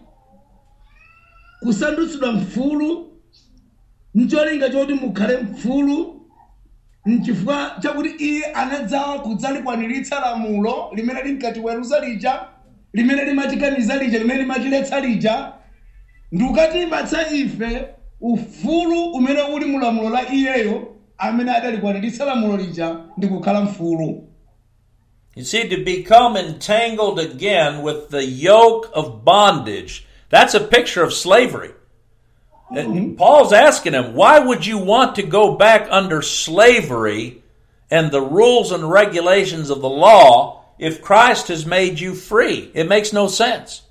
kusandutsidwa mfulu ncholinga choti mukhale mfulu nchifukwa chakuti iye anadza kudzalikwaniritsa lamulo limene linkatiweruza lija, limene limatikaniza lija, limene limatiletsa lija, ndi ukatipatsa ife ufulu umene uli mu lamulo la iyeyo amene adalikwaniritsa lamulo lija ndi kukhala mfulu. You see, to become entangled again with the yoke of bondage, that's a picture of slavery. Mm-hmm. Paul's asking him, why would you want to go back under slavery and the rules and regulations of the law if Christ has made you free? It makes no sense.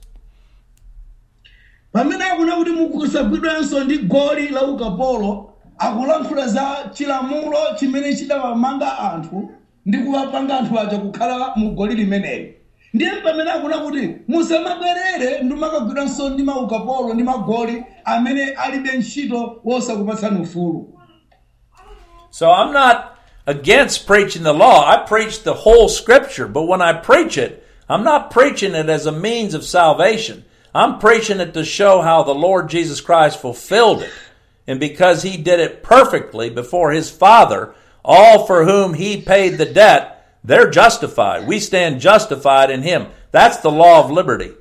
Pamene akuna kuti mukusagwidwanso ndi goli la ukapolo, akulankhula za chilamulo chimene chidawamanga anthu ndi kuwapanga anthu aja kukhala mu goli limeneli. Ndiye pamene akuna kuti musamabwerere ndi makagwidwanso ndi maukapolo ndi magoli amene alibe ntchito wosakupatsani ufulu. So I'm not against preaching the law. I preach the whole scripture, but when I preach it, I'm not preaching it as a means of salvation. I'm preaching it to show how the Lord Jesus Christ fulfilled it. And because he did it perfectly before his Father, all for whom he paid the debt, they're justified. We stand justified in him. That's the law of liberty.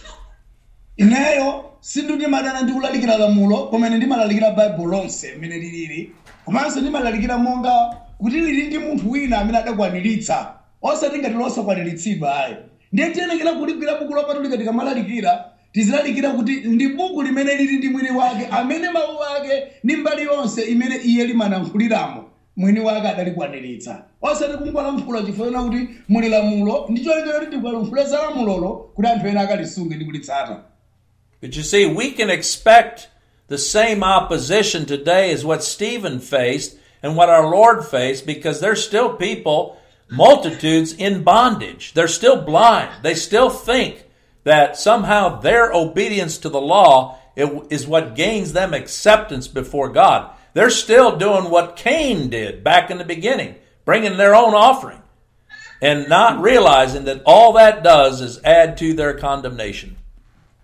Ineyo sinduti madana ndi kulalikira lamulo komene ndimalalikira Bible lonse mmene lilili. Komanso ndimalalikira monga kuti lili ndi munthu wina amene adakwaniritsa osati ngati losakwaniritsidwa ayi. Ndiye tiyenekera kulikwira buku lopatulika tikamalalikira tizilalikira kuti ndi buku limene lili ndi mwini wake amene mawu ake ndi mbali yonse imene iye limanankhuliramo mwini wake adalikwaniritsa. Osati kungolankhula chifukwa kuti muli lamulo ndi cholinga kuti ndikulankhula za lamulolo kuti anthu ena akalisunge ndi kulitsata. But you see, we can expect the same opposition today as what Stephen faced and what our Lord faced, because there's still people, multitudes in bondage. They're still blind. They still think that somehow their obedience to the law is what gains them acceptance before God. They're still doing what Cain did back in the beginning, bringing their own offering, and not realizing that all that does is add to their condemnation.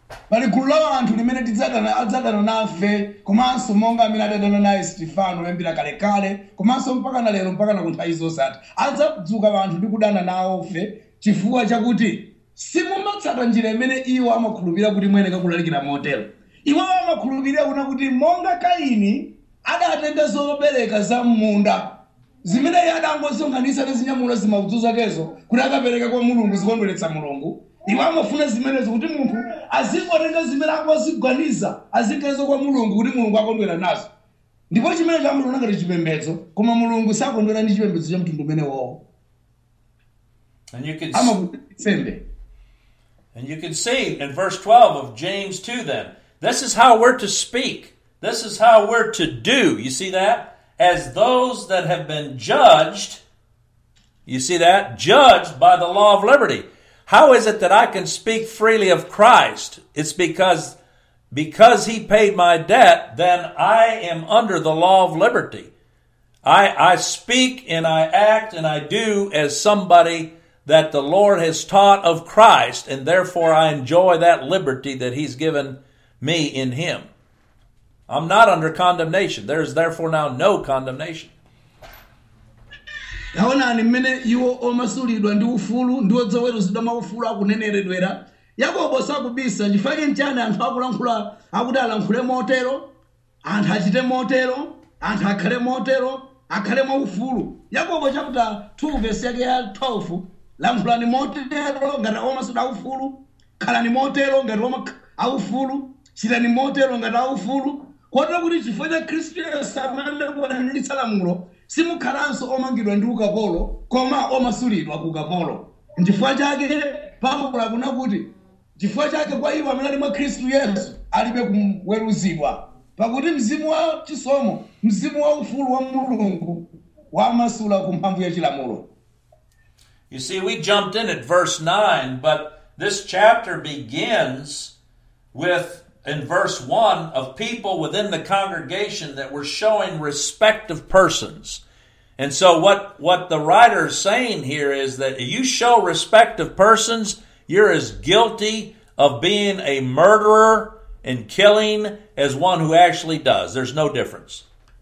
pali gulu la anthu limene tidzadana adzadana nafe komanso monga amene adadana naye Stefano oyambira kalekale komanso mpaka na lero mpaka na kunthawi zosatha adzadzuka anthu ndi kudana nawofe chifukwa chakuti simumatsata njira imene iwo amakhulupirira kuti mwene kakulalikira motero. Iwo amakhulupirira kuna kuti monga Kaini adatenga zobereka za munda zimene iye adangosonkhanitsa ndi zinyamula zimaudzu zakezo kuti akapereka kwa Mulungu zikondweretsa Mulungu. Iwo amafuna zimenezo kuti munthu azingotenga zimene angozigwaniza azikezo kwa Mulungu kuti Mulungu akondwera nazo. Ndipo chimene cha Mulungu ngati chipembedzo koma Mulungu sakondwera ndi chipembedzo cha mtundu umene wawo. And you can see, and you can see in verse twelve of James two then, this is how we're to speak. This is how we're to do. You see that? As those that have been judged, you see that? Judged by the law of liberty. How is it that I can speak freely of Christ? It's because, because he paid my debt, then I am under the law of liberty. I, I speak and I act and I do as somebody that the Lord has taught of Christ, and therefore I enjoy that liberty that he's given me in him. I'm not under condemnation. There is therefore now no condemnation. Yaonani mmene iwo omasulidwa ndi ufulu ndi odzoweruzidwa maufulu akuneneredwera. Yakobo sakubisa chifukwa nchani anthu akulankhula akuti alankhule motero, anthu achite motero, anthu akhale motero, akhale maufulu. Yakobo chapter two verse yake ya twelve, lankhulani motero ngati omasulidwa aufulu, khalani motero ngati oma aufulu, chitani motero ngati aufulu. Kotero kuti chifukwa cha Khristu Yesu amene kuwananitsa lamulo simukhalanso omangidwa ndi ukapolo koma omasulidwa ku ukapolo. Chifukwa chake Paulo akuna kuti chifukwa chake kwa iwo amene ali mwa Khristu Yesu alibe kuweruzidwa pakuti mzimu wa chisomo mzimu wa ufulu wa Mulungu wamasula ku mphamvu ya chilamulo. You see, we jumped in at verse nine, but this chapter begins with, in verse one, of people within the congregation that were showing respect of persons. And so what, what the writer is saying here is that you show respect of persons, you're as guilty of being a murderer and killing as one who actually does. There's no difference.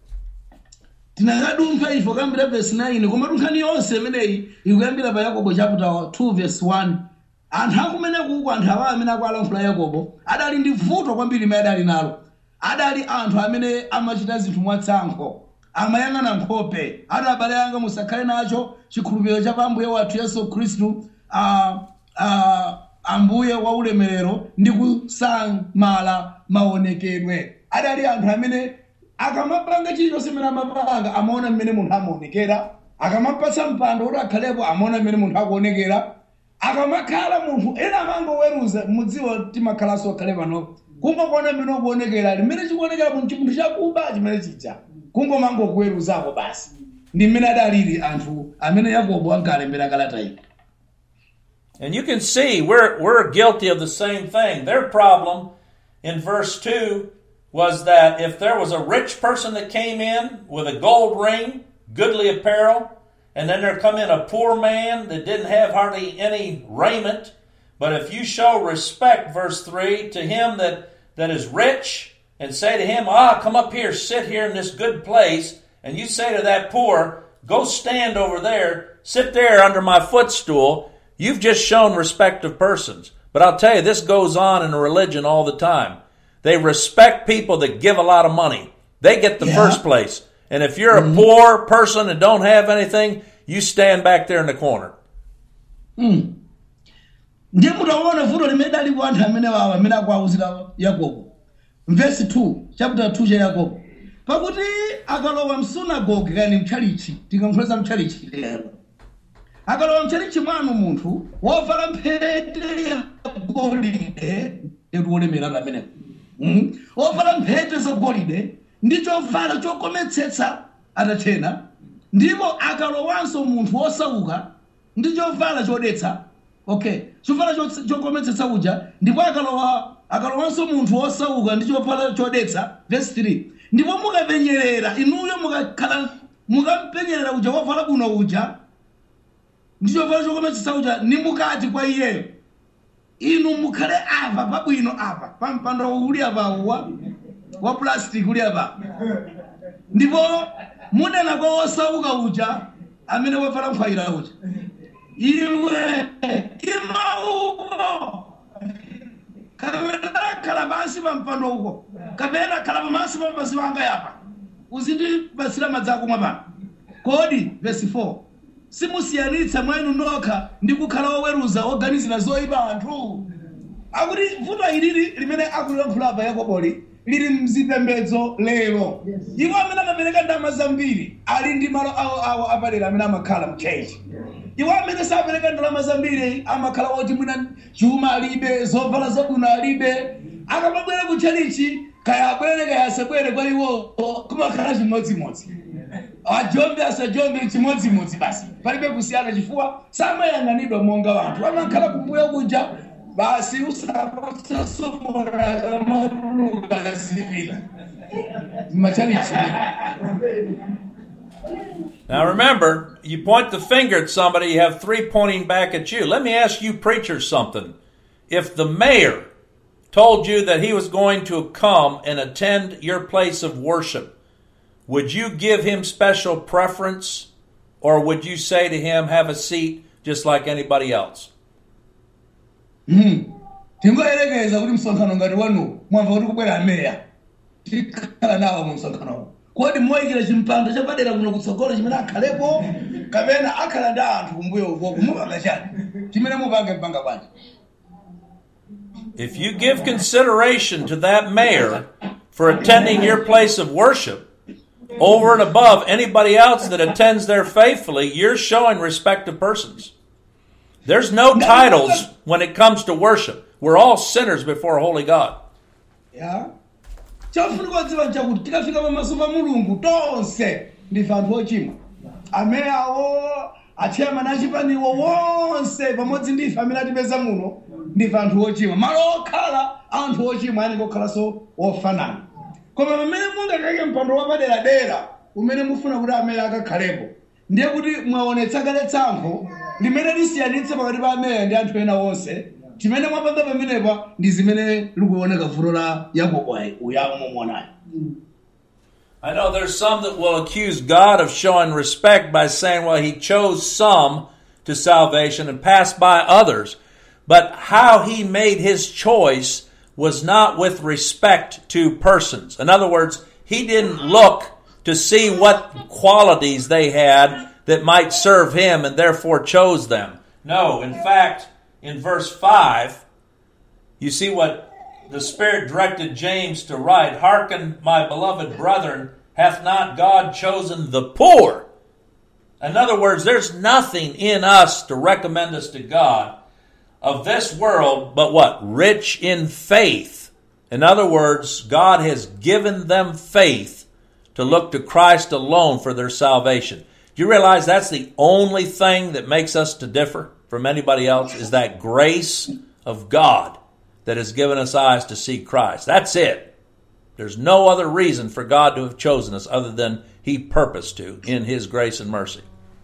Tinakadumpa ifo kambira verse nine koma tunkhani yonse imeneyi ikuyambira pa Yakobo chapter two verse one. Anthu akumene kuku anthu awa amene akulankhula Yakobo adali ndi vuto kwambiri imene adali nalo. Adali anthu amene amachita zinthu mwatsankho, amayang'ana nkhope. Ati abale anga musakhale nacho chikhulupiriro cha pa Ambuye wathu Yesu Khristu, a a Ambuye wa ulemerero ndi kusamala maonekedwe. Adali anthu amene akamapanga chilichonse mmene amapanga amaona mmene munthu amaonekera, akamapatsa mpando kuti akhalepo amaona mmene munthu akuonekera, akamakhala munthu ena amangoweruza mudziwa timakhalanso akhale pano kungokuona mmene akuonekera limene chikuonekera munthu chakuba chimene chija kungomangokuweruzako basi. Ndi mmene adalili anthu amene Yakobo ankalembera kalata iyi. And you can see we're, we're guilty of the same thing. Their problem in verse two was that if there was a rich person that came in with a gold ring, goodly apparel, and then there come in a poor man that didn't have hardly any raiment, but if you show respect, verse three, to him that, that is rich, and say to him, ah, come up here, sit here in this good place, and you say to that poor, go stand over there, sit there under my footstool, you've just shown respect of persons. But I'll tell you, this goes on in religion all the time. They respect people that give a lot of money. They get the yeah. first place. And if you're mm-hmm. a poor person and don't have anything, you stand back there in the corner. Mm. Verse two, chapter two cha Yakobo. Pakuti akalowa msunagoge kani mchalichi, tikamfuleza mchalichi lero. Akalowa mchalichi mwanu munthu, wovala mphete ya golide, ekuolemera pamene. Mm. Wovala mphete za golide, ndicho vala chokometsetsa atachena. Ndipo akalowanso munthu wosauka, ndicho vala chodetsa. Okay, chovala chokometsetsa uja, ndipo akalowa akalowanso munthu wosauka ndicho vala chodetsa. Verse three. Ndipo mukapenyerera inuyo mukakhala mukampenyerera uja wovala bwino uja ndicho vala chokometsetsa uja ni mukati kwa iyeyo inu mukhale apa pabwino apa pampando uli apa wa wa plastic uli apa ndipo munena kwa osauka uja amene wavala mkhwayira uja iwe imauko kapena khala pansi pampando uko kapena khala pansi pamapazi wanga yapa uzindipasira madzi akumwa pano. Kodi verse four simusiyanitsa mwenu nokha ndi kukhala oweruza oganizira zoyipa anthu. Akuti vuto ilili limene akulankhula apa Yakoboli lili mzipembedzo lero. Iwo amene amapereka ndalama zambiri ali ndi malo awo awo apadera amene amakhala mchechi. Iwo amene sapereka ndalama zambiri amakhala oti mwina chuma alibe, zovala zabwino alibe, akamabwera ku chalichi kaya abwere kaya asabwere kwa iwo kumakhala chimodzimodzi. Ajombe asajombe chimodzimodzi basi palibe kusiyana chifukwa samayang'anidwa monga wanthu amakhala kumbuyo kuja basi usapasasomora kamapuluka sivila machalichi. Now remember, you point the finger at somebody, you have three pointing back at you. Let me ask you preachers something. If the mayor told you that he was going to come and attend your place of worship, would you give him special preference, or would you say to him, have a seat just like anybody else? Hmm. Tingoyerekeza kuti msonkhano ngati wanu mwamva kuti kubwera meya tikhala nawo mu msonkhano. Kodi moyikira chimpando chapadera kuno kutsogolo chimene akhalepo kapena akhala ndi anthu kumbuyo uko kumupanga chani chimene mupange mpanga bwanji? If you give consideration to that mayor for attending your place of worship over and above anybody else that attends there faithfully, you're showing respect to persons. There's no titles when it comes to worship. We're all sinners before a holy God. Yeah. Chafunika kudziwa chakuti tikafika pamaso pa Mulungu tonse ndife anthu ochimwa. Ameyawo achema achipaniwo wonse pamodzi ndife amene atipeza muno ndife anthu ochimwa. Malo okhala anthu ochimwa ani kokhalanso ofanana. Koma pamene mungatenge mpando wapadera dera umene mufuna kuti ameya akakhalepo ndiye kuti mwaonetsa kale tsankho limene lisiyanitse pakati pa ameya ndi anthu ena onse. Chimene mwapanga pamenepa ndi zimene likuoneka vuto la Yakobo uyamumuonayo. I know there's some that will accuse God of showing respect by saying, well, he chose some to salvation and passed by others. But how he made his choice was not with respect to persons. In other words, he didn't look to see what qualities they had that might serve him and therefore chose them. No, in fact, in verse five, you see what the Spirit directed James to write. Hearken, my beloved brethren, hath not God chosen the poor? In other words, there's nothing in us to recommend us to God of this world, but what? Rich in faith. In other words, God has given them faith to look to Christ alone for their salvation. Do you realize that's the only thing that makes us to differ from anybody else, is that grace of God that has given us eyes to see Christ? That's it. There's no other reason for God to have chosen us other than he purposed to in his grace and mercy.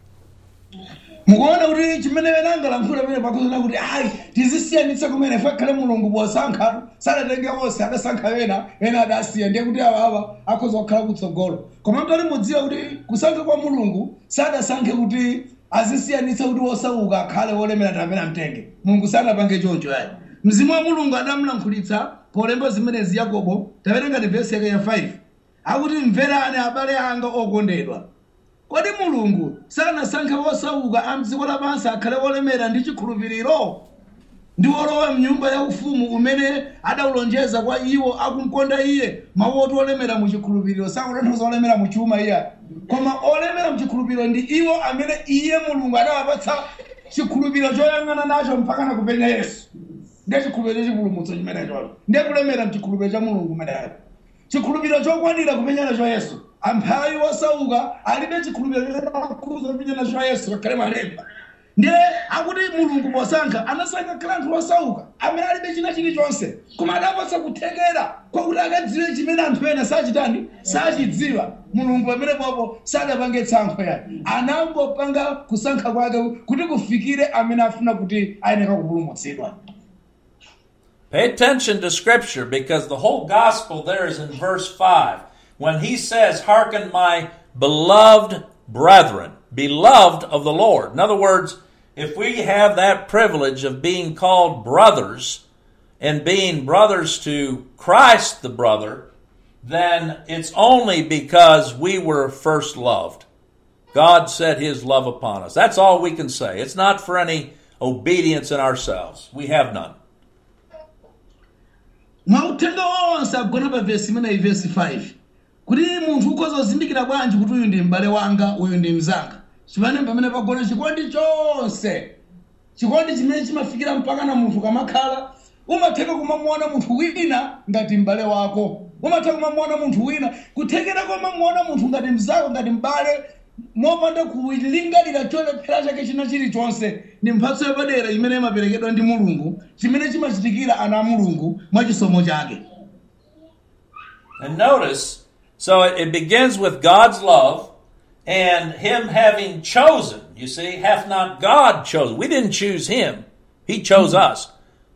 Mukuona kuti chimene venanga lamphula pene pakuzona kuti ayi tizisiyanitsa kumene fakhale Mulungu posankha sadatenge onse adasankha ena ena adasiya ndiye kuti awa akhoza kukhala kutsogolo. Koma mtali mudziwa kuti kusankha kwa Mulungu sadasankhe kuti azisiyanitsa kuti osauka akhale olemera tamene amtenge. Mulungu sanapange choncho yayi. Mzimu wa Mulungu adamulankhulitsa polemba zimenezi Yakobo tawerenga ndi verse yake ya five. Akuti mverani abale anga okondedwa. Kodi Mulungu sanasankhe osauka amdziko lapansi akhale olemera ndi chikhulupiriro ndi olowa mnyumba ya ufumu umene adawulonjeza kwa iwo akumkonda iye mawu oti olemera mu chikhulupiriro sakutanthauza olemera mu chuma iye koma olemera mu chikhulupiriro ndi iwo amene iye Mulungu adawapatsa chikhulupiriro choyang'ana nacho mpaka na kupenya Yesu. Ndiye chikhulupiriro chipulumutso chimenecho ndiye kulemera mu chikhulupiriro cha Mulungu kumenecho chikhulupiriro chokwanira kupenya nacho Yesu. Amphawi osauka alibe chikhulupiriro chakhuza kupenya nacho Yesu ngakhale malemba. Ndiye akuti Mulungu posankha anasankha khala anthu osauka amene alibe china chilichonse koma adapatsa kuthekera kwakuti akadziwe chimene anthu ena sachitani sachidziwa. Mulungu pamene popo sadapange tsankho yake anangopanga kusankha kwake kuti kufikire amene afuna kuti ayeneka kupulumutsidwa. Pay attention to Scripture, because the whole gospel there is in verse five. When he says, hearken my beloved brethren, beloved of the Lord. In other words, if we have that privilege of being called brothers and being brothers to Christ the brother, then it's only because we were first loved. God set his love upon us. That's all we can say. It's not for any obedience in ourselves. We have none. Mwauthenga onse agona pa verse imene verse five. Kuti munthu ukozozindikira bwanji kuti uyu ndi m'bale wanga, uyu ndi mnzanga. Chimene pamene pagona chikondi chonse. Chikondi chimene chimafikira mpaka na munthu kamakhala, umatheka kumamuona munthu wina ngati m'bale wako. Umatheka kumamuona munthu wina, kuthekera kumamuona munthu ngati mnzako, ngati m'bale, mopanda kulingalira cholephera chake china chilichonse. Ndi mphatso yapadera imene imaperekedwa ndi Mulungu, chimene chimachitikira ana a Mulungu mwa chisomo chake. And notice, so it, it begins with God's love and him having chosen. You see, hath not God chosen? We didn't choose him. He chose us.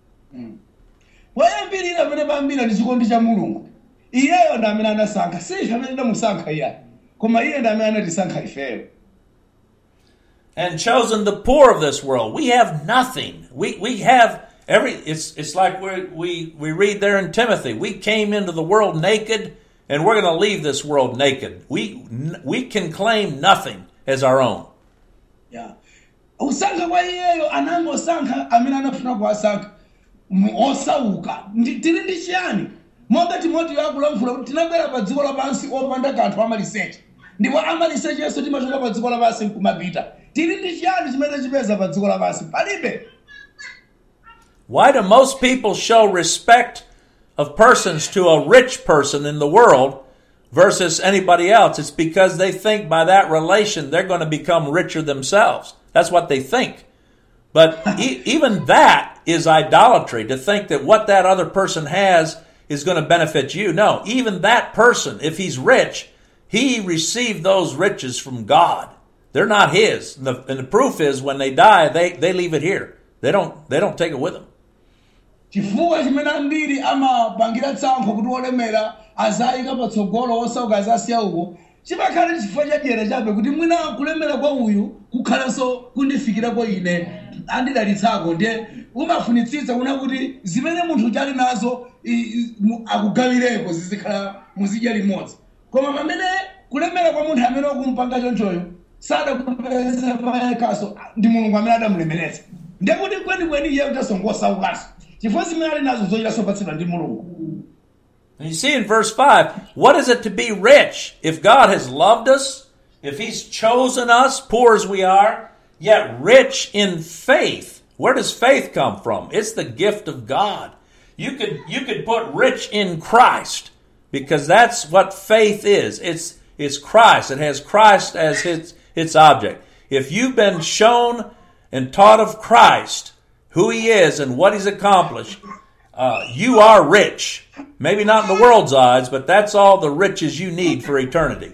Wayambirira pamene pambira ndi chikondi cha Mulungu. Iyeyo ndi amene anasankha, si ife amene tamusankha iye. Koma iye ndi amene anatisankha ifeyo. And chosen the poor of this world. We have nothing. We we have every. It's it's like we we we read there in Timothy. We came into the world naked, and we're going to leave this world naked. We we can claim nothing as our own. Yeah. Usankha kwa iyeyo anangosankha amene anafuna kuwasankha. Osauka. Tili ndi chiyani? Monga Timothy akulamvula kuti tinabwera pa dziko lapansi opanda kanthu amaliseche. Ndipo amaliseche yeso timachoka pa dziko lapansi kumapita. Tili ndi chiyani chimene chipeza pa dziko lapansi? Palibe. Why do most people show respect of persons to a rich person in the world versus anybody else? It's because they think by that relation they're going to become richer themselves. That's what they think. But e- even that is idolatry, to think that what that other person has is going to benefit you. No, even that person, if he's rich, he received those riches from God. They're not his. And the, and the proof is when they die, they, they leave it here. They don't they don't take it with them. Chifukwa chimene ambiri amapangira tsankho kuti olemera azayika patsogolo osauka azasiya uko, chimakhala chifukwa chadyera chabe kuti mwina kulemera kwa uyu kukhalanso kundifikira kwa ine andidalitsako. Ndiye umafunitsitsa kuna kuti zimene munthu chali nazo akugawireko zizikhala muzidya limodzi. Koma pamene kulemera kwa munthu amene akumpanga chonchoyo sadakupeza payekaso ndi Mulungu amene adamulemeretsa. Ndiye kuti kwenikweni iye utasongosaukaso chifukwa zimene ali nazo zochitasopatsidwa ndi Mulungu. And you see in verse five, what is it to be rich? If God has loved us, if he's chosen us, poor as we are, yet rich in faith. Where does faith come from? It's the gift of God. You could you could put rich in Christ, because that's what faith is. It's it's Christ. It has Christ as its its object. If you've been shown and taught of Christ, who he is and what he's accomplished, uh, you are rich. Maybe not in the world's eyes, but that's all the riches you need for eternity.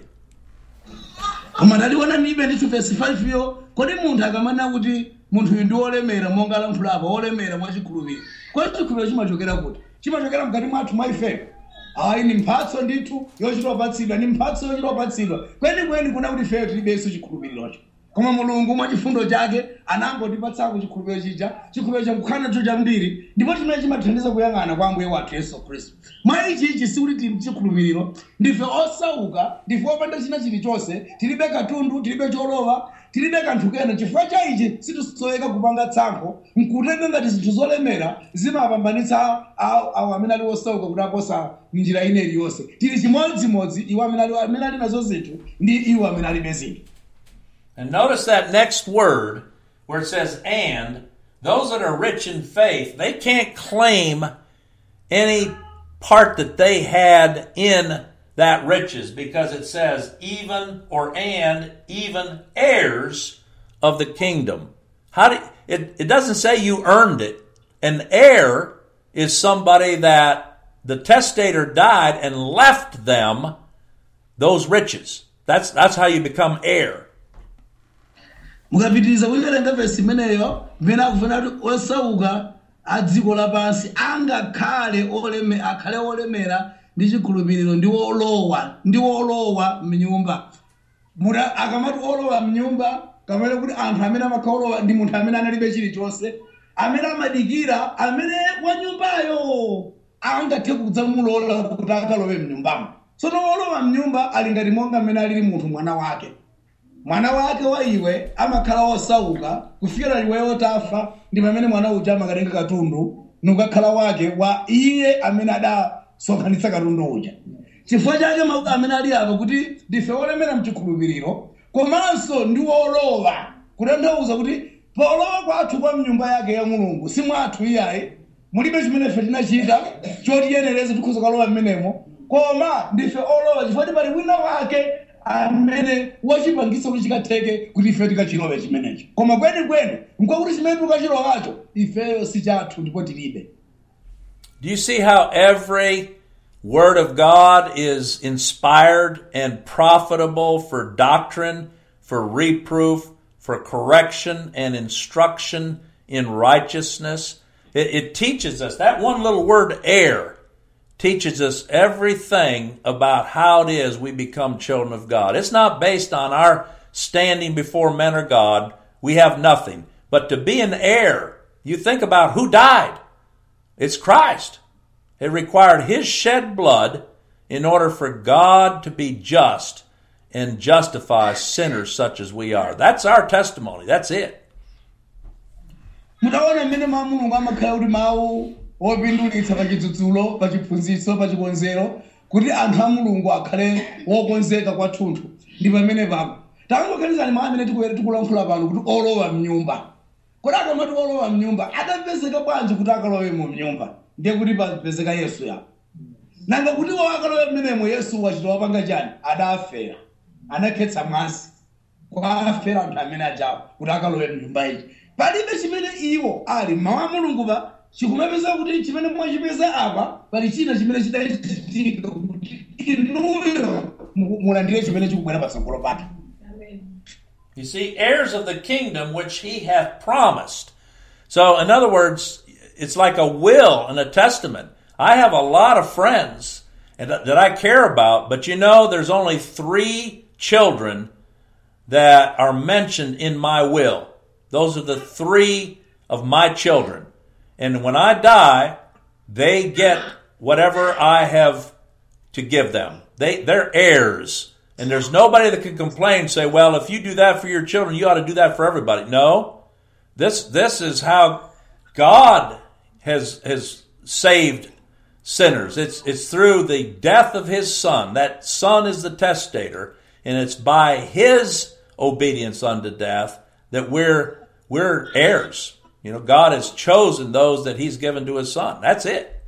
Koma ndaliona nibe ndi verse five yo, kodi munthu akamana kuti munthu uyu ndi olemera monga lamphulapa olemera mwa chikhulupiriro. Kodi chikhulupiriro chimachokera kuti? Chimachokera mkati mwathu mwa ifeyo. Ayi ni mphatso ndithu yochitopatsidwa, ni mphatso yochitopatsidwa. Kwenikweni kuna kuti ifeyo tilibenso chikhulupirirocho. Koma Mulungu mwa chifundo chake anangotipatsako chikhulupiriro chija, chikhulupiriro chakukhala nacho chambiri, ndipo chimene chimatithandiza kuyang'ana kwa Ambuye wathu Yesu Khristu. Mwa ichichi sikuti tili chikhulupiriro, ndife osauka, ndife opanda china chilichonse, tilibe katundu, tilibe cholowa, tilibe kanthu kena. Chifukwa cha ichi sitisoyeka kupanga tsankho, nkutenga ngati zinthu zolemera zimapambanitsa awo amene ali osauka kuti aposa njira ine iliyonse. Tili chimodzimodzi iwo amene ali nazo zinthu ndi iwo amene alibe zinthu. And notice that next word where it says and, those that are rich in faith, they can't claim any part that they had in that riches, because it says even or and even heirs of the kingdom. How do it, it doesn't say you earned it. An heir is somebody that the testator died and left them those riches. That's that's how you become heir. Mukapitiriza kuwerenga verse imeneyo, vena kufuna osauka a dziko lapansi angakhale oleme akhale olemera ndi chikhulupiriro ndi olowa ndi olowa mnyumba. Muda akamati olowa mnyumba kamene kuti anthu amene amakhala olowa ndi munthu amene analibe chilichonse, amene amadikira, amene wa nyumbayo angathe kudzamulola kuti akalowe mnyumbamo. Tsono olowa mnyumba ali ngati monga amene alili munthu mwana wake. Mwana wake wa iwe amakhala osauka kufikira iwe otafa, ndi pamene mwana uja amakatenga katundu nukakhala wake wa iye amene adasonkhanitsa katundu uja. Chifukwa chake mawu amene ali apa kuti ndife olemera mchikhulupiriro komanso ndi olowa, kutanthauza kuti polowa kwathu kwa mnyumba yake ya Mulungu si mwathu iyayi, mulibe chimene ife tinachita chotiyenereza tikhoza kukalowa mmenemo, koma ndife olowa chifukwa pali wina wake amene wachipangitsa kuti chikatheke kuti ife tikachilowe chimenecho. Koma kweni kweni nkokuti chimene tikachilowacho ifeyo si chathu ndipo tilibe. Do you see how every Word of God is inspired and profitable for doctrine, for reproof, for correction and instruction in righteousness? It, it teaches us, that one little word, err, teaches us everything about how it is we become children of God. It's not based on our standing before men or God. We have nothing. But to be an heir, you think about who died. It's Christ. It required His shed blood in order for God to be just and justify sinners such as we are. That's our testimony. That's it. Mutaona mmene mawu Mulungu amakhala kuti mawu opindulitsa pa chidzudzulo, pa chiphunzitso, pa chikonzero, kuti anthu a Mulungu akhale wokonzeka kwathunthu. Ndi pamene papo tangoganizani mawu amene tikulankhula pano kuti olowa mnyumba. Kodi akamati olowa mnyumba adapezeka bwanji kuti akalowe mu mnyumba? Ndiye kuti papezeka Yesu yapo. Nanga kuti wakalowe mmenemo Yesu wachita wapanga chani? Adafera. Anakhetsa mwazi kwa afera anthu amene ajawo kuti akalowe mnyumba iyi. Palibe chimene iwo ali mawu a Mulungu pa chikumapeza kuti chimene mwachipeza apa pali china chimene chidachitika kuti inuyo mulandire chimene chikubwera patsogolo pake. You see, heirs of the kingdom which He hath promised. So, in other words, it's like a will and a testament. I have a lot of friends that I care about, but you know, there's only three children that are mentioned in my will. Those are the three of my children. And when I die, they get whatever I have to give them. They, they're heirs. And there's nobody that can complain and say, well, if you do that for your children, you ought to do that for everybody. No. This, this is how God has, has saved sinners. It's, it's through the death of His Son. That Son is the testator. And it's by His obedience unto death that we're, we're heirs. You know, God has chosen those that He's given to His Son. That's it.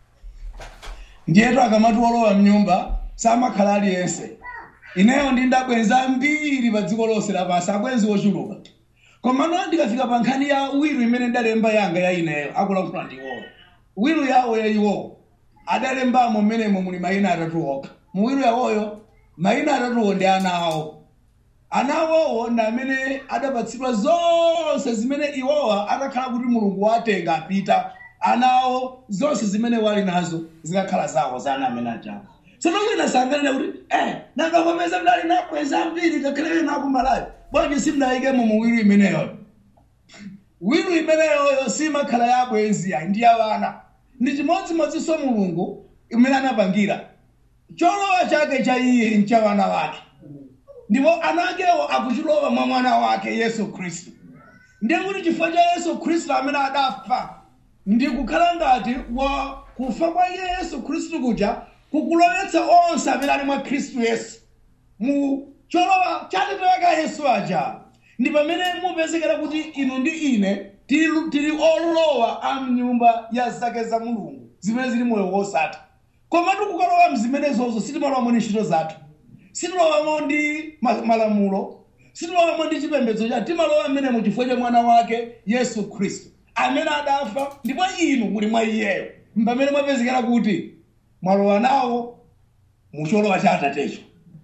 Ndiyetu akamati olowa mnyumba samakhala aliyense. Ineyo ndi ndabwenza mbiri pa dziko lonse lapansi, abwenzi ochuluka. Koma ndikafika pa nkhani ya wiru imene ndalemba yanga ya ineyo akulankhula ndi iwowo. Wiru yawo ya iwowo adalembamo mmenemo muli mayina atatu okha. Mu wiru yawoyo mayina atatuwo ndi ana awo. Ana awowo ndi amene adapatsidwa zonse zimene iwowa adakhala kuti Mulungu watenga apita. Ana awo zonse zimene wali nazo zikakhala zawo za ana amene ajawo. Tsono wina sangalira kuti eh nakapomeza mdali nakweza mbiri kakhale nakumalayo. Bwanji simdayike mu wiru imeneyo. Wiru imeneyo simakhala yabwenzi ya ndi abana. Ndi chimodzimodzi so Mulungu imene anapangira. Cholowa chake cha iye ncha wana wake. Ndipo anakewo akuchilowa mwa mwana wake Yesu Kristu. Ndiye kuti chifukwa cha Yesu Kristu amene adafa ndi kukhala ngati wa kufa kwa Yesu Kristu kuja kukulowetsa onse amene ali mwa Kristu Yesu. Mu cholowa chatiteweka Yesu aja. Ndi pamene mupezekera kuti inu ndi ine tili, tili olowa a mnyumba ya zake za Mulungu zimene zili moyo wosatha. Koma tikukalowa mzimenezozo sitimalowa ndi ntchito zathu. Sitilowamo ndi malamulo. Sitilowamo ndi chipembedzo cha timalowa mmenemo chifukwa cha mwana wake Yesu Kristu amene adafa ndipo inu muli mwa iyeyo. Mpamene mwapezekera kuti mwalowa nawo mu cholowa cha Atatecho.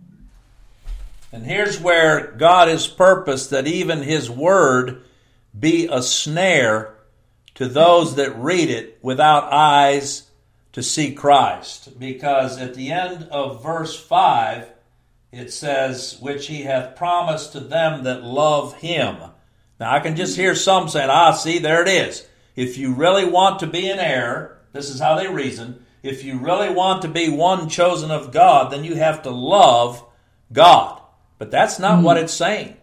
And here's where God has purposed that even His word be a snare to those that read it without eyes to see Christ. Because at the end of verse five, it says, which he hath promised to them that love him. Now I can just hear some saying, ah, see, there it is. If you really want to be in error, this is how they reason, if you really want to be one chosen of God, then you have to love God. But that's not mm. what it's saying.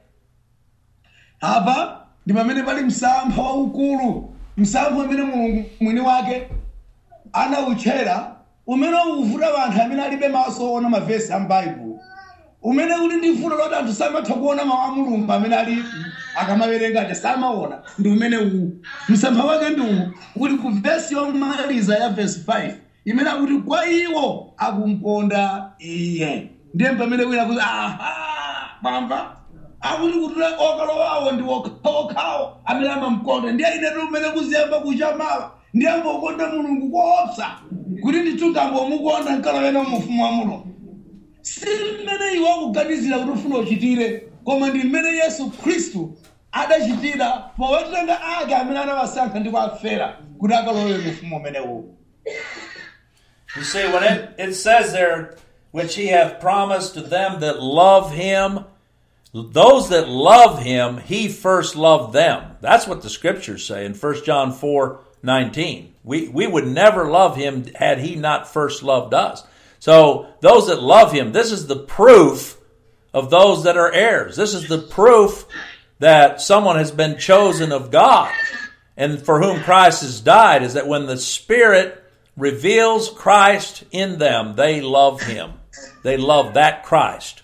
Apa ndi pamene pali msampha waukulu, msampha umene Mulungu mwini wake anawutchera, umene uvuta anthu amene alibe maso ona mavesi a m'Baibulo, umene uli ndi vuto loti anthu samatha kuona mawu a Mulungu amene ali akamawerenga aja samaona, ndi umene uwu. Msampha wake ndi uwu uli ku vesi yomaliza ya vesi five, imene akuti kwa iwo akumkonda iye. Ndiye pamene wina kuti aha bamba akuti kuti okalo wawo ndi okhawo amene amamkonda. Ndiye ine umene kuziyamba kuchamawa ndiyamba kukonda Mulungu koopsa kuti ndithukambo mukonda nkala wena mufumu wa Mulungu. Si mmene iwo akuganizira kuti ufuna uchitire, koma ndi mmene Yesu Khristu adachitira powetenga ake amene anawasankha ndi kuwafera kuti akalowe mufumu umene uwu. You see, when it, it says there, which he hath promised to them that love him, those that love him, he first loved them. That's what the scriptures say in First John four nineteen. We, we would never love him had he not first loved us. So those that love him, this is the proof of those that are heirs. This is the proof that someone has been chosen of God and for whom Christ has died, is that when the Spirit reveals Christ in them, they love him. They love that Christ.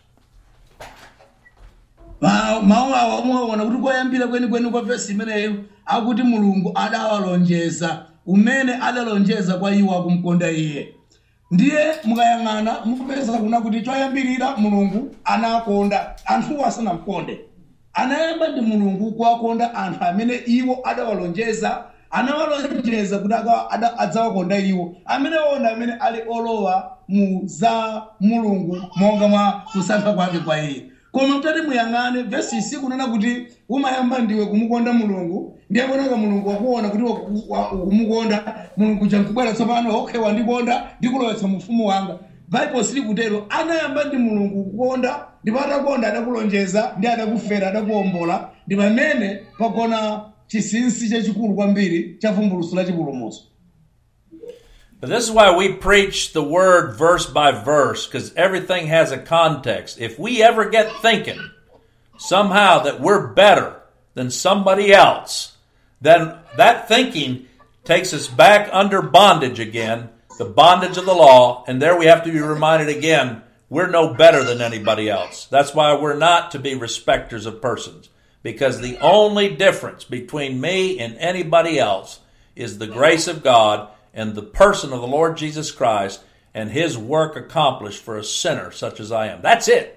Mawu amuona kuti koyambira kweni kweni kwa vesi imeneyo akuti Mulungu adawalonjeza umene adalonjeza kwa iwo akumkonda iye. Ndiye mukayang'ana mukupeza kuna kuti choyambirira Mulungu anakonda anthu asanamkonde. Anayamba ndi Mulungu kuwakonda anthu amene iwo adawalonjeza, anawalonjeza kuti adzawakonda iwo amene ona amene ali olowa mu za Mulungu monga mwa kusankha kwake kwa iye. Koma mtati muyang'ane vesi isi kunena kuti umayamba ndiwe kumukonda Mulungu, ndiye boneka Mulungu wakuona kuti kumukonda Mulungu chankubwera tsopano okay wandikonda ndikulowetsa mufumu wanga. Bible sili kutero, anayamba ndi Mulungu kukonda ndipo atakonda adakulonjeza ndi adakufera adakuombola, ndi pamene pakona chisinsi chachikulu kwambiri cha vumbulutso la chipulumutso. But this is why we preach the word verse by verse, because everything has a context. If we ever get thinking somehow that we're better than somebody else, then that thinking takes us back under bondage again, the bondage of the law, and there we have to be reminded again, we're no better than anybody else. That's why we're not to be respecters of persons, because the only difference between me and anybody else is the grace of God and the person of the Lord Jesus Christ and his work accomplished for a sinner such as I am. That's it.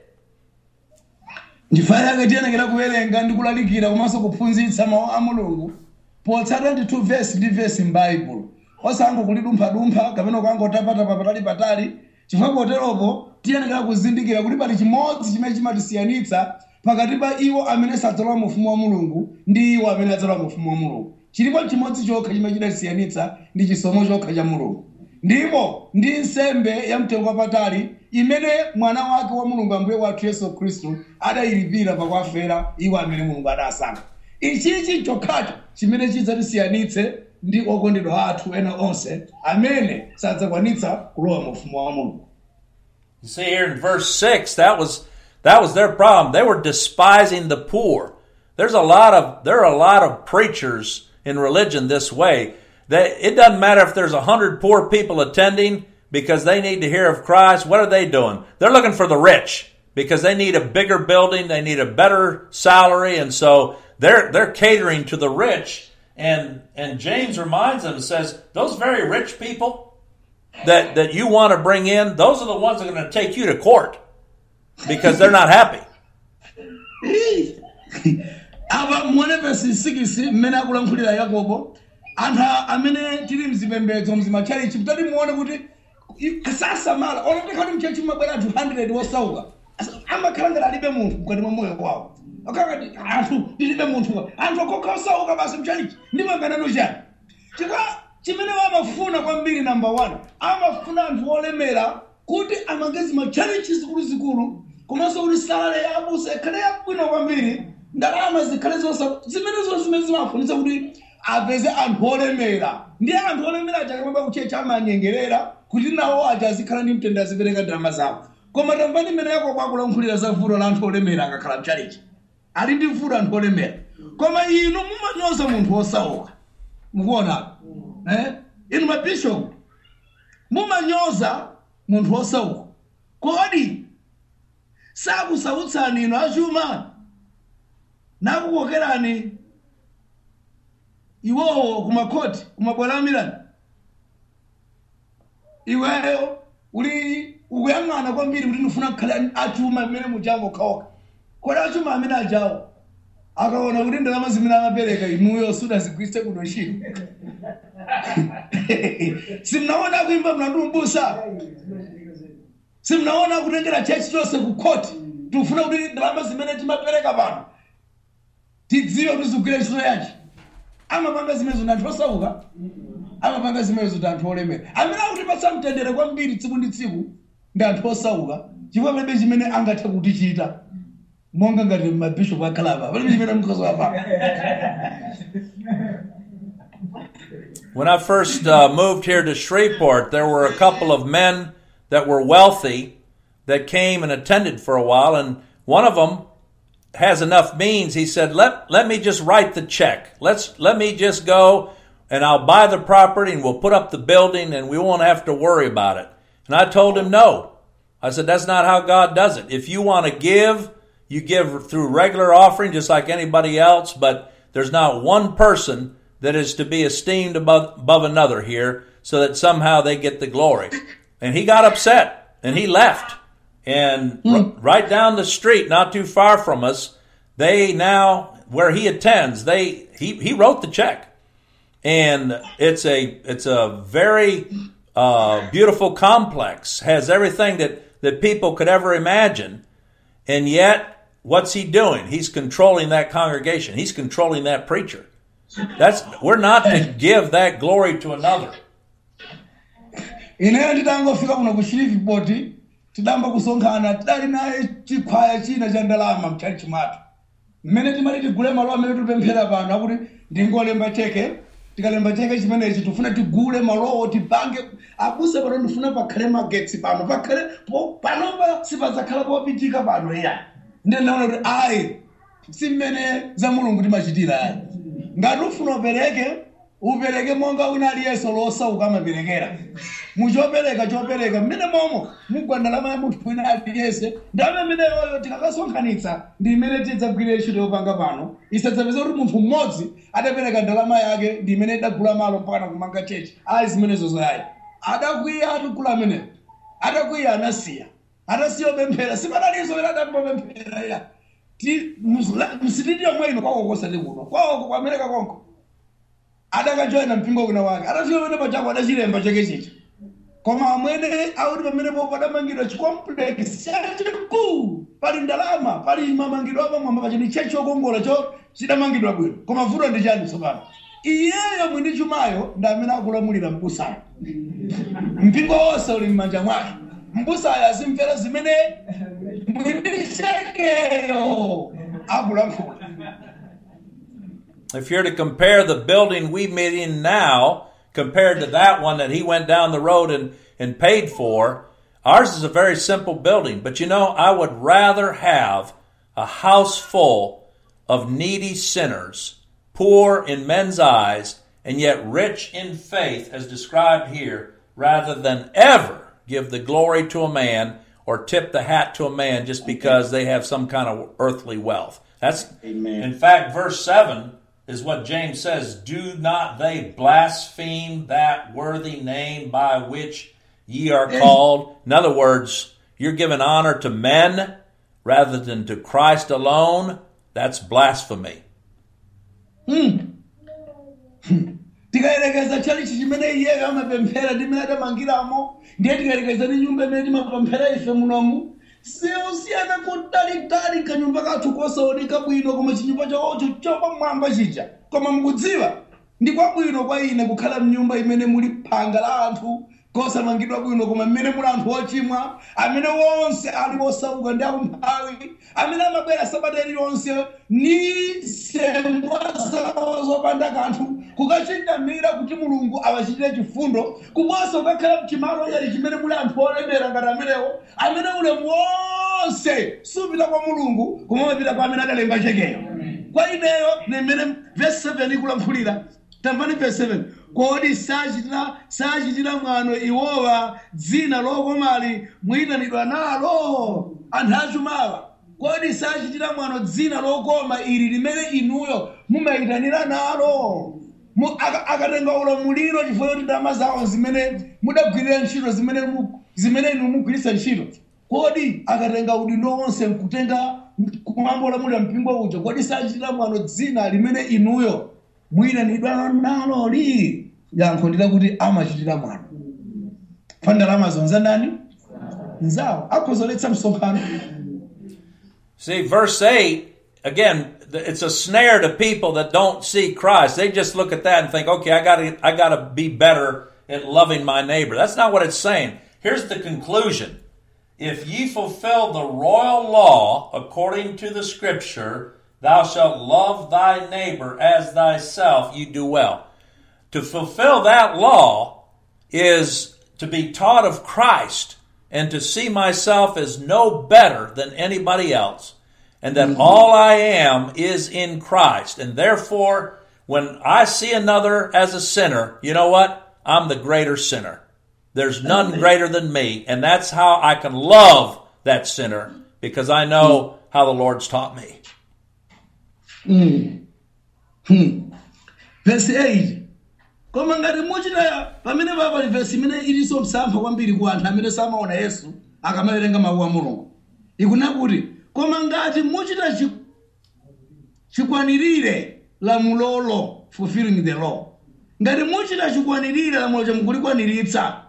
Ndifaya ngatiana ngina kuwerenga ndikulalikira komanso kuphunzitsa mawu a Mulungu potsata ndi two verse ndi verse m'Bible. Osango kulidumpha dumpha kapena kwangotapata patali patali. Chifukwa poteropo tiyenera kuzindikira kuti pali chimodzi chimene chimatisiyanitsa pakati pa iwo amene sadzalowa mu ufumu wa Mulungu ndi iwo amene adzalowa mu ufumu wa Mulungu. Chilipo chimodzi chokha chimene chinasiyanitsa ndi chisomo chokha cha Mulungu. Ndipo ndi nsembe ya mtengo wapatali imene mwana wake wa Mulungu ambuye wathu Yesu Khristu adayilipira pakwafera iwo amene Mulungu adasankha. Ichichi chokhacho chimene chidzatisiyanitse ndi okondedwa athu ena onse amene sadzakwanitsa kulowa mu ufumu wa Mulungu. You see here in verse six, that was that was their problem. They were despising the poor. There's a lot of there are a lot of preachers in religion this way. They, it doesn't matter if there's a hundred poor people attending because they need to hear of Christ. What are they doing? They're looking for the rich because they need a bigger building, they need a better salary, and so they're they're catering to the rich. And and James reminds them and says, those very rich people that, that you want to bring in, those are the ones that are going to take you to court because they're not happy. Aba mwene verse six mmene akulankhulira Yakobo antha amene tili mzipembedzo mzimachali chiputali muone kuti kasasamala oloteka kuti mchechi mabwera two hundred wosauka amakhala ngati alibe munthu mkati mwa moyo wawo akakati anthu ndilibe munthu anthu okokha osauka basi mchalichi ndimaganano chani chifukwa chimene amafuna kwambiri number one, amafuna anthu olemera kuti amangezi machalichi zikuluzikulu, komanso kuti salale ya abusa ikhale yabwino kwambiri, ndalama zikhale zonse zimenezo zimene zimafunitsa kuti apeze anthu olemera. Ndiye anthu olemera achakamamba kuchecha amanyengerera kuti nawo aja azikhala ndi mtendere azipereka ndalama zawo. Koma tambani imene yako kwakulankhulira za vuto la anthu olemera akakhala mchalichi. Ali ndi vuto anthu olemera. Koma inu mumanyoza munthu osauka. Mukuona? Eh? Inu mabishop mumanyoza munthu osauka. Kodi sakusautsani inu achuma nakukokerani iwowo kumakoti kumabwalo a milandu. Iweyo uli ukuyang'ana kwambiri kuti ndifuna kukhala achuma amene mujango kaoka. Kodi achuma amene ajawo akaona kuti ndalama zimene amapereka inuyo sudazigwiritse kuno ntchito. Simnaona kuimba mlandu mbusa. Simnaona kutengera church chonse ku court. Tufuna kuti ndalama zimene timapereka pano tidziwe kuti zigwire ntchito yanji. Amapanga zimene zina anthu osauka. Amapanga zimene zina anthu olemera. Amene akutipatsa mtendere kwambiri tsiku ndi tsiku ndi anthu osauka. Chifukwa palibe chimene angathe kutichita. Monga ngati mabishop akhalapa. Palibe chimene mkhozo apa. When I first uh, moved here to Shreveport, there were a couple of men that were wealthy that came and attended for a while, and one of them has enough means. He said, let, let me just write the check. Let's, let me just go and I'll buy the property and we'll put up the building and we won't have to worry about it. And I told him no. I said, that's not how God does it. If you want to give, you give through regular offering just like anybody else, but there's not one person that is to be esteemed above, above another here so that somehow they get the glory. And he got upset and he left. And mm. r- right down the street, not too far from us, they now, where he attends, they he, he wrote the check. And it's a it's a very uh, beautiful complex, has everything that, that people could ever imagine. And yet, what's he doing? He's controlling that congregation. He's controlling that preacher. That's we're not to give that glory to another. Ine nditangofika kuno ku Shreveport tidamba kusonkhana tidali naye chikhwaya china cha ndalama mchalichi mwathu. Mmene timati tigule malo amene tupemphera pano akuti ndingolemba cheke, tikalemba cheke chimenechi tufuna tigule malowo tipange abusa pano ndifuna pakhale magetsi pano pakhale panopa sipadzakhala popitika pano iya. Ndiye ndaona kuti ayi si mmene za Mulungu timachitira ayi. Ngati ufuna upereke upereke monga wina aliyense losauka amaperekera. Muchopereka chopereka mmene momo mugwa ndalama ya munthu wina aliyense ndalama imene yoyo tikakasonkhanitsa ndi imene tidzagwire ntchito yopanga pano. Isadzapeza kuti munthu mmodzi adapereka ndalama yake ndi imene idagula malo mpaka kumanga chechi. Ayi zimenezo zayi. Adakwiya atigula amene. Adakwiya anasiya. Anasiya opemphera sipadaliso wena adapemphera ya. Ti msitidio mwino kwako kosali kuno. Kwako kwa Amerika konko. Adakajoina mpingo kuna wake. Adasiyo wene pachako adachilemba cheke chichi. Koma amwene auti pamene po padamangidwa chikomplex chachikulu pali ndalama pali mamangidwa apa mwamba pachini checho kongola cho chidamangidwa bwino. Koma vuto ndi chani tsopano? Iyeyo mwini chumayo ndi amene akulamulira mbusayo. Mpingo wonse uli m'manja mwake. Mbusayo azimvera zimene mwini chekeyo akulankhula. If you're to compare the building we meet in now compared to that one that he went down the road and, and paid for, ours is a very simple building. But you know, I would rather have a house full of needy sinners, poor in men's eyes, and yet rich in faith, as described here, rather than ever give the glory to a man or tip the hat to a man just because they have some kind of earthly wealth. That's, Amen. In fact, verse seven is what James says, do not they blaspheme that worthy name by which ye are called? In other words, you're giving honor to men rather than to Christ alone. That's blasphemy. Hmm. Tikaelekeza chalichi chimene iye amapemphera ndi mmene adamangiramo ndiye tikaelekeza ndi nyumba imene timapemphera ife munomu siyosiyana kutalitali kanyumba kathu kosaoneka bwino koma chinyumba chawocho chopamwamba chija koma mukudziwa ndi kwabwino kwa ine kukhala mnyumba imene muli phanga la anthu kosamangidwa bwino, koma mmene muli anthu ochimwa amene wonse ali osauka ndi akumphawi, amene amabwera sabata iliyonse ni nsengwa zawo zopanda kanthu kukachingamira kuti Mulungu awachitire chifundo, kuposa kukakhala mchimalo yali chimene muli anthu olemera ngati amenewo, amene ulemu wonse supita kwa Mulungu koma umapita kwa amene adalenga chekeyo. Kwa ineyo nemene verse seven ikulamphulira. Tamvani verse seven. Kodi sachitira sachitira mwano iwowa dzina lokomali muyitanidwa nalo anthu achumawa. Kodi sachitira mwano dzina lokoma ili limene inuyo mumayitanira nalo. Akatenga ulamuliro chifukwa choti ndalama zawo zimene mudagwirira ntchito zimene zimene inu mugwiritsa ntchito. Kodi akatenga udindo wonse nkutenga kumwamba ulamulira mpingo uja, kodi sachitira mwano dzina limene inuyo muyitanidwa nalo li. Yankho ndila kuti amachitira mwano. Pa ndalama zonse ndani nzawo akhozoletsa msonkhano. See, verse eight, again, it's a snare to people that don't see Christ. They just look at that and think, okay, I gotta, I gotta be better at loving my neighbor. That's not what it's saying. Here's the conclusion. If ye fulfill the royal law according to the scripture, thou shalt love thy neighbor as thyself, you do well. To fulfill that law is to be taught of Christ and to see myself as no better than anybody else, and that mm-hmm. all I am is in Christ. And therefore, when I see another as a sinner, you know what? I'm the greater sinner. There's none greater than me, and that's how I can love that sinner, because I know how the Lord's taught me. Mm. Hmm. Verse eight. Koma ngati muchita pamene papa verse imene iliso msampha kwambiri ku anthu amene samaona Yesu akamawerenga mawu a Mulungu. Ikuna kuti koma ngati muchita chikwanirire lamulolo, fulfilling the law. Ngati muchita chikwanirire lamulo chamukulikwaniritsa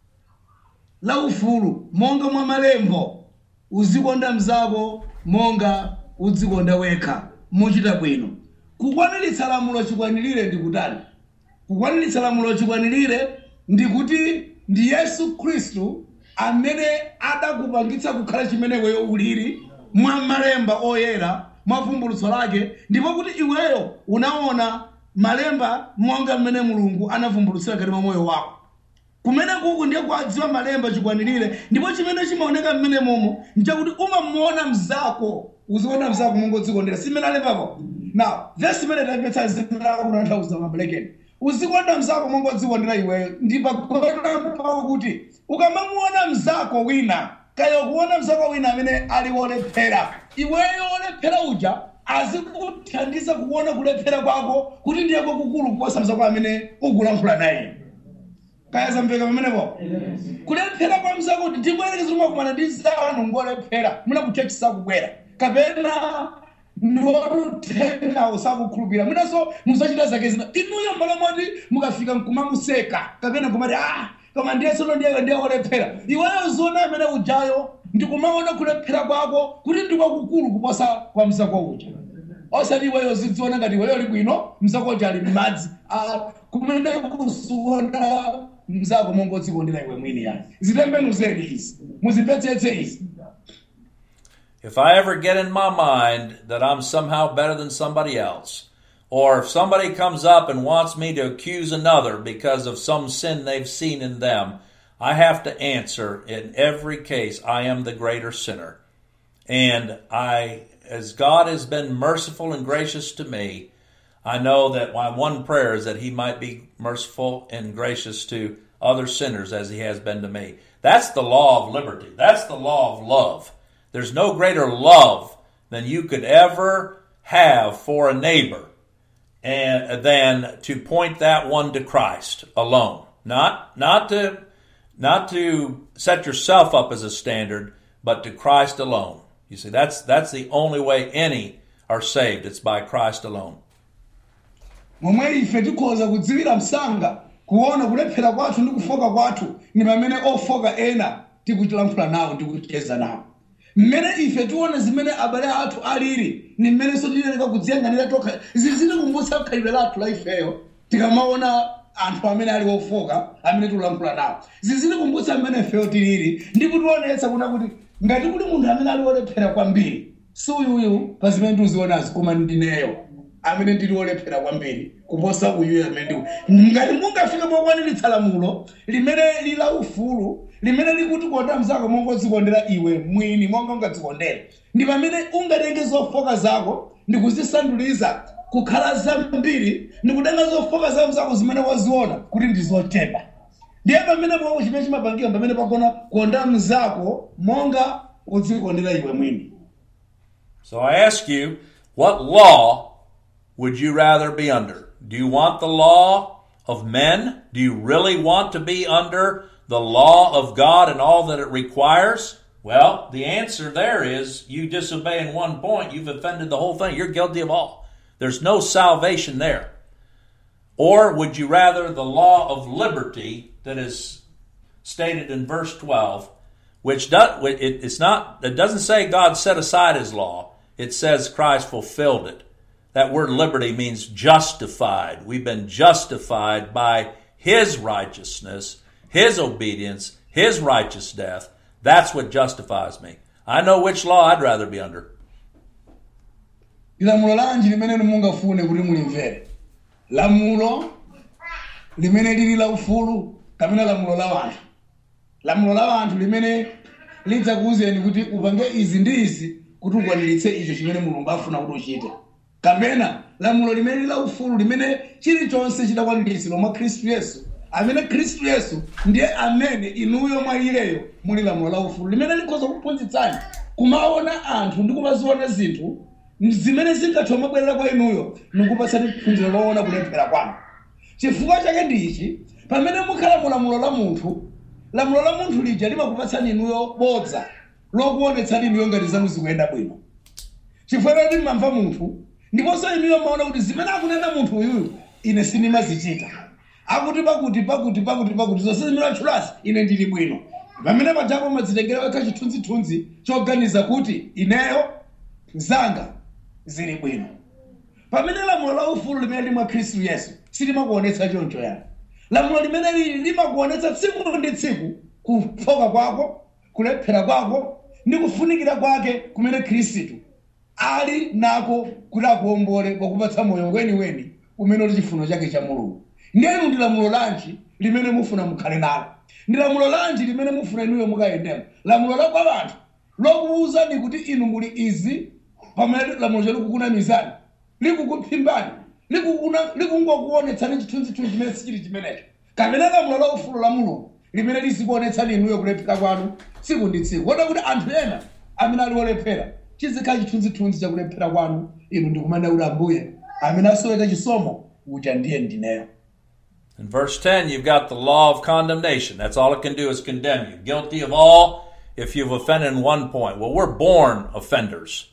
la ufulu monga mwa malembo, uzikonda mzako monga udzikonda wekha, muchita bwino. Kukwaniritsa lamulo chikwanirire ndi kutani? Kukwaniritsa lamulo chikwanirire ndi kuti ndi Yesu Khristu amene adakupangitsa kukhala chimene weyo uliri mwa malemba oyera mwa vumbulutso lake, ndipo kuti iweyo unaona malemba monga mmene Mulungu anavumbulutsira kati mwa moyo wako. Kumene kuku ndiye kwadziwa malemba chikwanirire, ndipo chimene chimaoneka mmene momo nchakuti umamuona mzako, uziona mzako monga dzikondera simene alembapo. Now, verse imene tamvetsa zimene akutanthauza mablekeni. Uzikonda mzako monga dzikondera iweyo, ndipo kuona kuti ukamamuona mzako wina, kaya kuona mzako wina amene ali wolephera, iweyo wolephera uja azikuthandiza kuona kulephera kwako kuti ndiye kwakukulu kuposa mzako amene ukulankhula naye. Kaya zamveka pamenepo? Kulephera kwa mzako kuti ndibwereke zomwe kumana ndi zanu ngolephera muna kuchechisa kubwera kapena ndiwotena usakukhulupirira mwinaso muzachita zake zina inuyo mbala mwati mukafika nkumamuseka kapena kumati ah koma ndiye sono ndiye ndiye olephera. Iweyo zona amene ujayo ndikumaona kulephera kwako kuti ndikwakukulu kuposa kwa mzako uja. Osati iweyo zidziona ngati iweyo libwino mzako uja ali madzi kumene kusuona mzako mongo dzikondera iwe mwini yani. Zitembenuzeni izi muzipetsetse izi. If I ever get in my mind that I'm somehow better than somebody else, or if somebody comes up and wants me to accuse another because of some sin they've seen in them, I have to answer in every case, I am the greater sinner. And I, as God has been merciful and gracious to me, I know that my one prayer is that he might be merciful and gracious to other sinners as he has been to me. That's the law of liberty. That's the law of love. There's no greater love than you could ever have for a neighbor and than to point that one to Christ alone. Not, not to, not to set yourself up as a standard, but to Christ alone. You see, that's, that's the only way any are saved. It's by Christ alone. Momwe ife tikhoza kudziwira msanga kuona kulephera kwathu ndi kufoka kwathu ni pamene ofoka ena tikuchilankhula nawo ndikucheza nawo. Mmene ife tione zimene abale athu alili ni mmene so tiyenera kudziyanganira tokha zizili kumbutsa khalidwe lathu la ifeyo tikamaona anthu amene ali ofoka amene tikulankhula nawo zizitikumbutsa amene ifeyo tilili ndi kutionetsa kuna kuti ngati kuti munthu amene ali olephera kwambiri si uyuyu pa zimene tizionazi koma ndineyo amene ndili olephera kwambiri kuposa uyuyu amene ndi ngati mungafike pokwaniritsa lamulo limene lila ufulu limene likuti konda mzako monga uzikondera iwe mwini monga ungadzikondera ndi pamene ungatenge zofoka zako ndi kuzisanduliza kukhala zambiri ndi kutenga zofoka za mzako zimene waziona kuti ndizotepa ndiye pamene mwa chimene chimapangira pamene pagona konda mzako monga uzikondera iwe mwini. So I ask you, what law would you rather be under? Do you want the law of men? Do you really want to be under the law of God and all that it requires? Well, the answer there is you disobey in one point, you've offended the whole thing. You're guilty of all. There's no salvation there. Or would you rather the law of liberty that is stated in verse twelve, which does, it, it's not, it doesn't say God set aside his law. It says Christ fulfilled it. That word liberty means justified. We've been justified by his righteousness, his obedience, his righteous death. That's what justifies me. I know which law I'd rather be under. Lamulo lanji limene mungafune kuti mulimvere. Lamulo limene lili la ufulu kapena lamulo la wanthu. Lamulo la wanthu limene lidzakuwuzeni kuti upange izi ndi izi kuti ukwaniritse icho chimene Mulungu afuna kuti uchite. Kapena lamulo limene la ufulu limene chilichonse chidakwaniritsidwa mwa Khristu Yesu. Amene Khristu Yesu ndiye amene inuyo mwa iyeyo muli lamulo la ufulu limene likhoza kuphunzitsani kumaona anthu ndi kumaziona zinthu zimene zingathe mabwerera kwa inuyo nikupatsani phunziro loona kulephera kwanu. Chifukwa chake ndichi pamene mukhala mu lamulo la munthu lamulo la munthu lija limakupatsani inuyo bodza lokuonetsani inuyo ngati zanu zikuyenda bwino. Chifukwa kuti mmamva munthu ndiponso inuyo maona kuti zimene akunena munthu uyuyu ine sindimazichita. Akuti pakuti pakuti pakuti pakuti zonse zimene atchulasi ine ndili bwino. Pamene pajapo madzitengera wekha chithunzithunzi choganiza kuti ineyo zanga zili bwino. Pamene lamulo la ufulu limene lili mwa Khristu Yesu silimakuonetsa choncho yani. Lamulo limene lili limakuonetsa tsiku ndi tsiku kufoka kwako, kulephera kwako ndi kufunikira kwake kumene Khristu ali nako kuti akuombole pakupatsa moyo weniweni umene uli chifuniro chake cha Mulungu. Ndiye ndi lamulo lanji limene mufuna mukhale nalo. Ndi lamulo lanji limene mufuna inuyo mukayendemo. Lamulo la kwa wanthu lokuwuzani kuti inu muli izi pamene lamulo chalo kukunamizani likukuphimbani likukuna likungokuonetsani chithunzithunzi chimene sichili chimenecho. Kapena lamulo la ufulu la Mulungu limene lizikuonetsani inuyo kulephera kwanu tsiku ndi tsiku. Kodi kuti anthu ena amene ali olephera chizikhala chithunzithunzi cha kulephera kwanu inu ndikumanda kuti Ambuye amene asoweka chisomo uja ndiye ndineyo. In verse ten, you've got the law of condemnation. That's all it can do is condemn you. Guilty of all if you've offended in one point. Well, we're born offenders.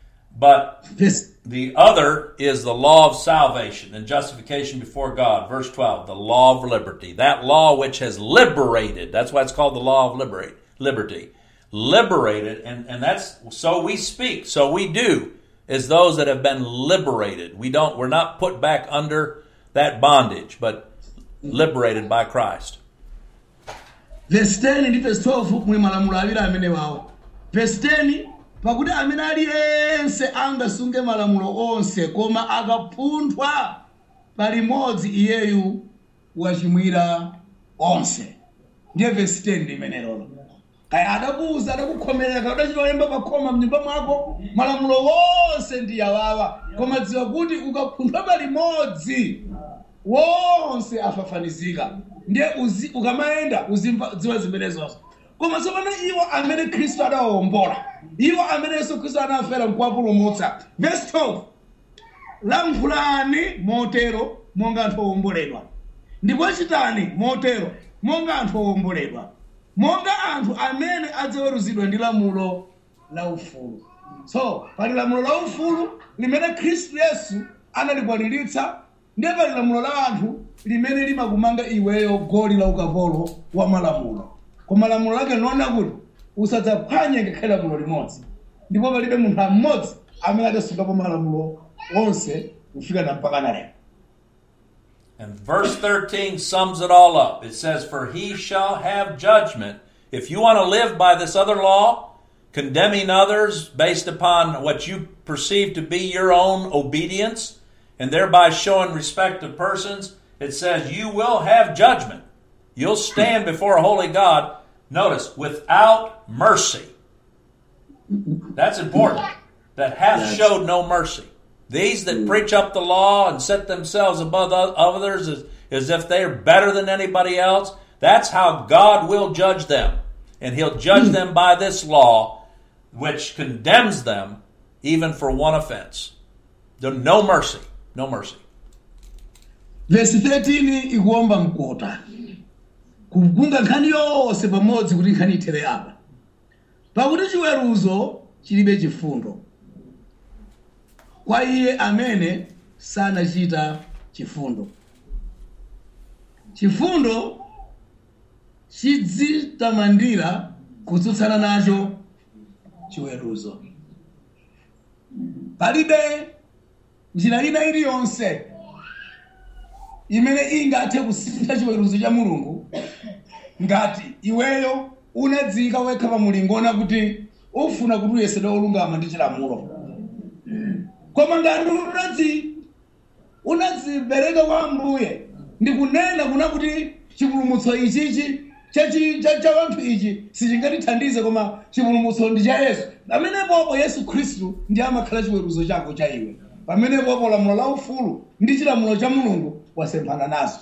But This the other is the law of salvation and justification before God. Verse twelve, the law of liberty. That law which has liberated. That's why it's called the law of liberate, liberty. Liberated, and, and that's, so we speak, so we do, as those that have been liberated. We don't, we're not put back under that bondage, but liberated by Christ. Verse ten ndi verse twelve mwe malamulo awiri amene wawo. Verse ten pakuti amene aliyense angasunge malamulo onse koma akapunthwa palimodzi iyeyu wachimwira onse. Ndiye verse ten limenelo. Kaya adakuuza adakukhomerera udachitolemba pakhoma mnyumba mwako malamulo wonse ndi awawa koma dziwa kuti ukapunthwa palimodzi wonse afafanizika. Ndiye ukamaenda uzimva dziwa zimenezonso. Koma tsopano iwo amene Khristu adawombola, iwo amene Yesu Khristu anafera nkuwapulumutsa. Verse twelve, lankhulani motero monga anthu owomboledwa, ndipo chitani motero monga anthu owomboledwa, monga anthu amene adzaweruzidwa ndi lamulo la ufulu. So pali lamulo la ufulu limene Khristu Yesu analikwaniritsa, ndiye pali lamulo la anthu limene limakumanga iweyo goli la ukapolo wa malamulo. Koma lamulo lake linaona kuti usadzaphwanye ngakhale lamulo limodzi. Ndipo palibe munthu mmodzi amene adasungapo malamulo onse kufika na mpaka na lero. And verse thirteen sums it all up. It says, "For he shall have judgment." If you want to live by this other law, condemning others based upon what you perceive to be your own obedience, and thereby showing respect to persons, it says you will have judgment. You'll stand before a holy God, notice, without mercy. That's important. That hath Yes. showed no mercy. These that preach up the law and set themselves above others as, as if they're better than anybody else, that's how God will judge them. And he'll judge them by this law, which condemns them even for one offense. There- No mercy. No mercy. Verse thirteen ikuomba mkota. Kugunga nkhani yonse pamodzi kuti nkhani itere apa. Pakuti chiweruzo chilibe chifundo kwa iye amene sanachita chifundo. Chifundo chidzitamandira kutsutsana nacho chiweruzo. Palibe njira ina iliyonse imene ingathe kusintha chiweruzo cha Mulungu ngati iweyo unadzika wekha pa mulingo ona kuti ufuna kuti uyesedwe olungama ndi chilamulo. Koma ngati unadzi unadzipereka kwa Ambuye ndi kunena kuna kuti chipulumutso ichichi chachi cha cha wanthu ichi sichingatithandize koma chipulumutso ndi cha Yesu. Pamenepo Yesu Khristu ndiye amakhala chiweruzo chako cha iwe. Pamenepo lamulo la ufulu ndi chilamulo cha Mulungu wasemphana nazo.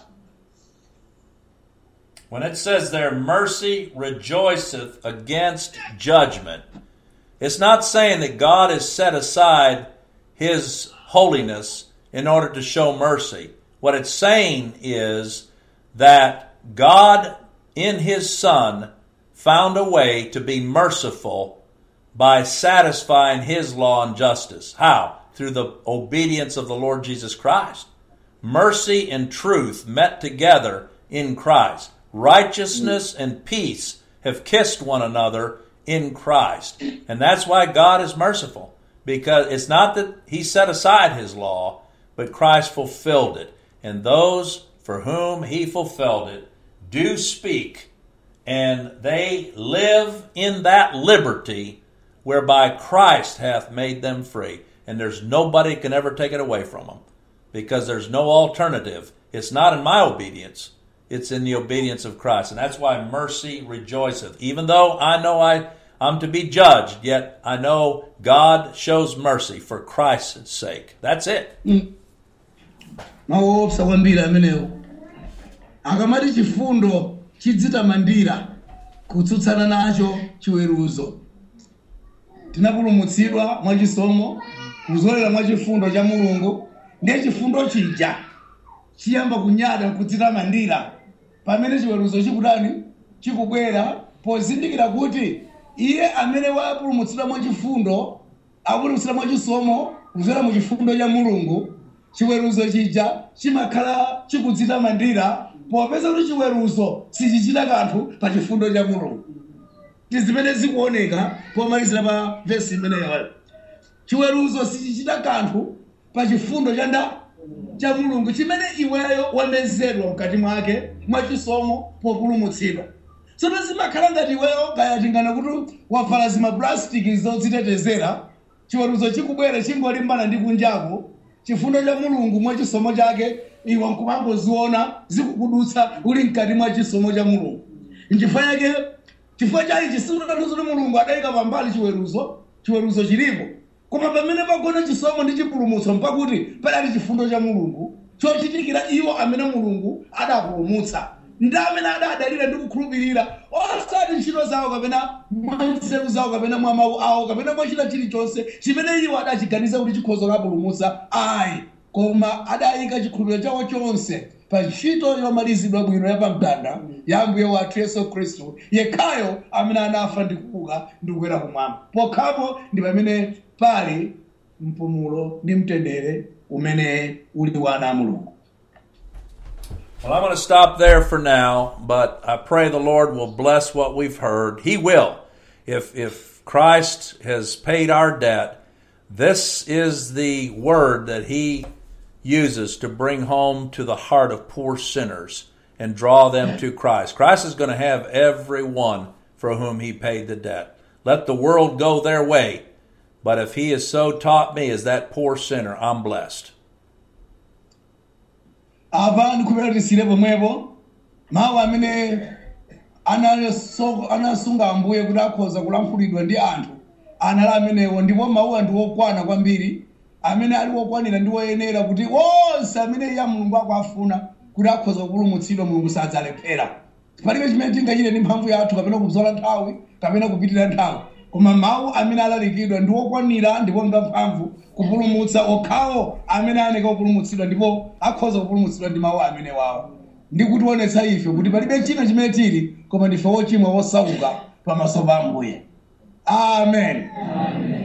When it says there, mercy rejoiceth against judgment, it's not saying that God has set aside his holiness in order to show mercy. What it's saying is that God in his Son found a way to be merciful by satisfying his law and justice. How? Through the obedience of the Lord Jesus Christ. Mercy and truth met together in Christ. Righteousness and peace have kissed one another in Christ. And that's why God is merciful. Because it's not that he set aside his law, but Christ fulfilled it. And those for whom he fulfilled it do speak, and they live in that liberty whereby Christ hath made them free. And there's nobody can ever take it away from them, because there's no alternative. It's not in my obedience. It's in the obedience of Christ. And that's why mercy rejoiceth. Even though I know I, I'm to be judged, yet I know God shows mercy for Christ's sake. That's it. Maopsa kwambiri amenewo. Akamati chifundo chidzitamandira kutsutsana nacho chiweruzo. Tinapulumutsidwa mwachisomo, kuzolera mwachifundo cha Mulungu, ndiye chifundo chija chiyamba kunyada kudzitamandira pamene chiweruzo chikutani chikubwera pozindikira kuti iye amene wapulumutsidwa mwachifundo akupulumutsidwa mwachisomo kuzolera mu chifundo cha Mulungu. Chiweruzo chija chimakhala chikudzitamandira popeza kuti chiweruzo sichichita kanthu pa chifundo cha Mulungu. Tizimene zikuoneka pomalizira pa vesi imeneyo. Chiweruzo sichichita kanthu pa chifundo cha nda cha Mulungu chimene iweyo wamezedwa mkati mwake mwachisomo populumutsidwa. Tsono zimakhala ngati iweyo kaya tingana kuti wavala zima plastic zodzitetezera, chiweruzo chikubwera chingolimbana ndi kunjako, chifundo cha Mulungu mwachisomo chake iwe nkumangoziona zikukudutsa uli mkati mwa chisomo cha Mulungu. N'chifukwa chake chifukwa chake chisunatatuzo kuti Mulungu adayika pambali chiweruzo, chiweruzo chilipo. Koma pamene pagona chisomo ndi chipulumutso mpakuti padali chifundo cha Mulungu chochitikira iwo amene Mulungu adapulumutsa. Ndi amene adadalira ndi kukhulupirira osati ntchito zawo kapena mwanzeru zawo kapena mwa mawu awo kapena mwachita chilichonse chimene iwo adachiganiza kuti chikhozo lapulumutsa. Ayi, koma adayika chikhulupiriro chawo chonse pa ntchito yomalizidwa bwino ya pamtanda ya Ambuye wathu Yesu Khristu yekhayo amene anafa ndi kuuka ndi kukwera kumwamba. Pokhapo ndi pamene pali mpumulo ndi mtendere umene uli wa ana a Mulungu. Well, I'm going to stop there for now, but I pray the Lord will bless what we've heard. He will. If if Christ has paid our debt, this is the word that he uses to bring home to the heart of poor sinners and draw them to Christ. Christ is going to have everyone for whom he paid the debt. Let the world go their way, but if he has so taught me as that poor sinner, I'm blessed. Apa ndikuperetisire pomwepo mawu amene anasunga Ambuye kuti akhoza kulankhulidwa ndi anthu anali amenewo, ndipo mawu ndi okwana kwambiri amene ali okwanira ndi oyenera kuti onse amene iye Mulungu akufuna kuti akhoza kupulumutsidwa Mulungu sadzalephera. Palibe chimene tingachite ndi mphamvu yathu kapena kubzola nthawi kapena kupitirira nthawi, koma mawu amene alalikidwa ndi okwanira ndipo ngamphamvu kupulumutsa okhawo amene aneka kupulumutsidwa ndipo akhoza kupulumutsidwa ndi mawu amene wawo, ndi kutionetsa ife kuti palibe china chimene tili koma ndife ochimwa osauka pamaso pa Ambuye. Amen. Amen.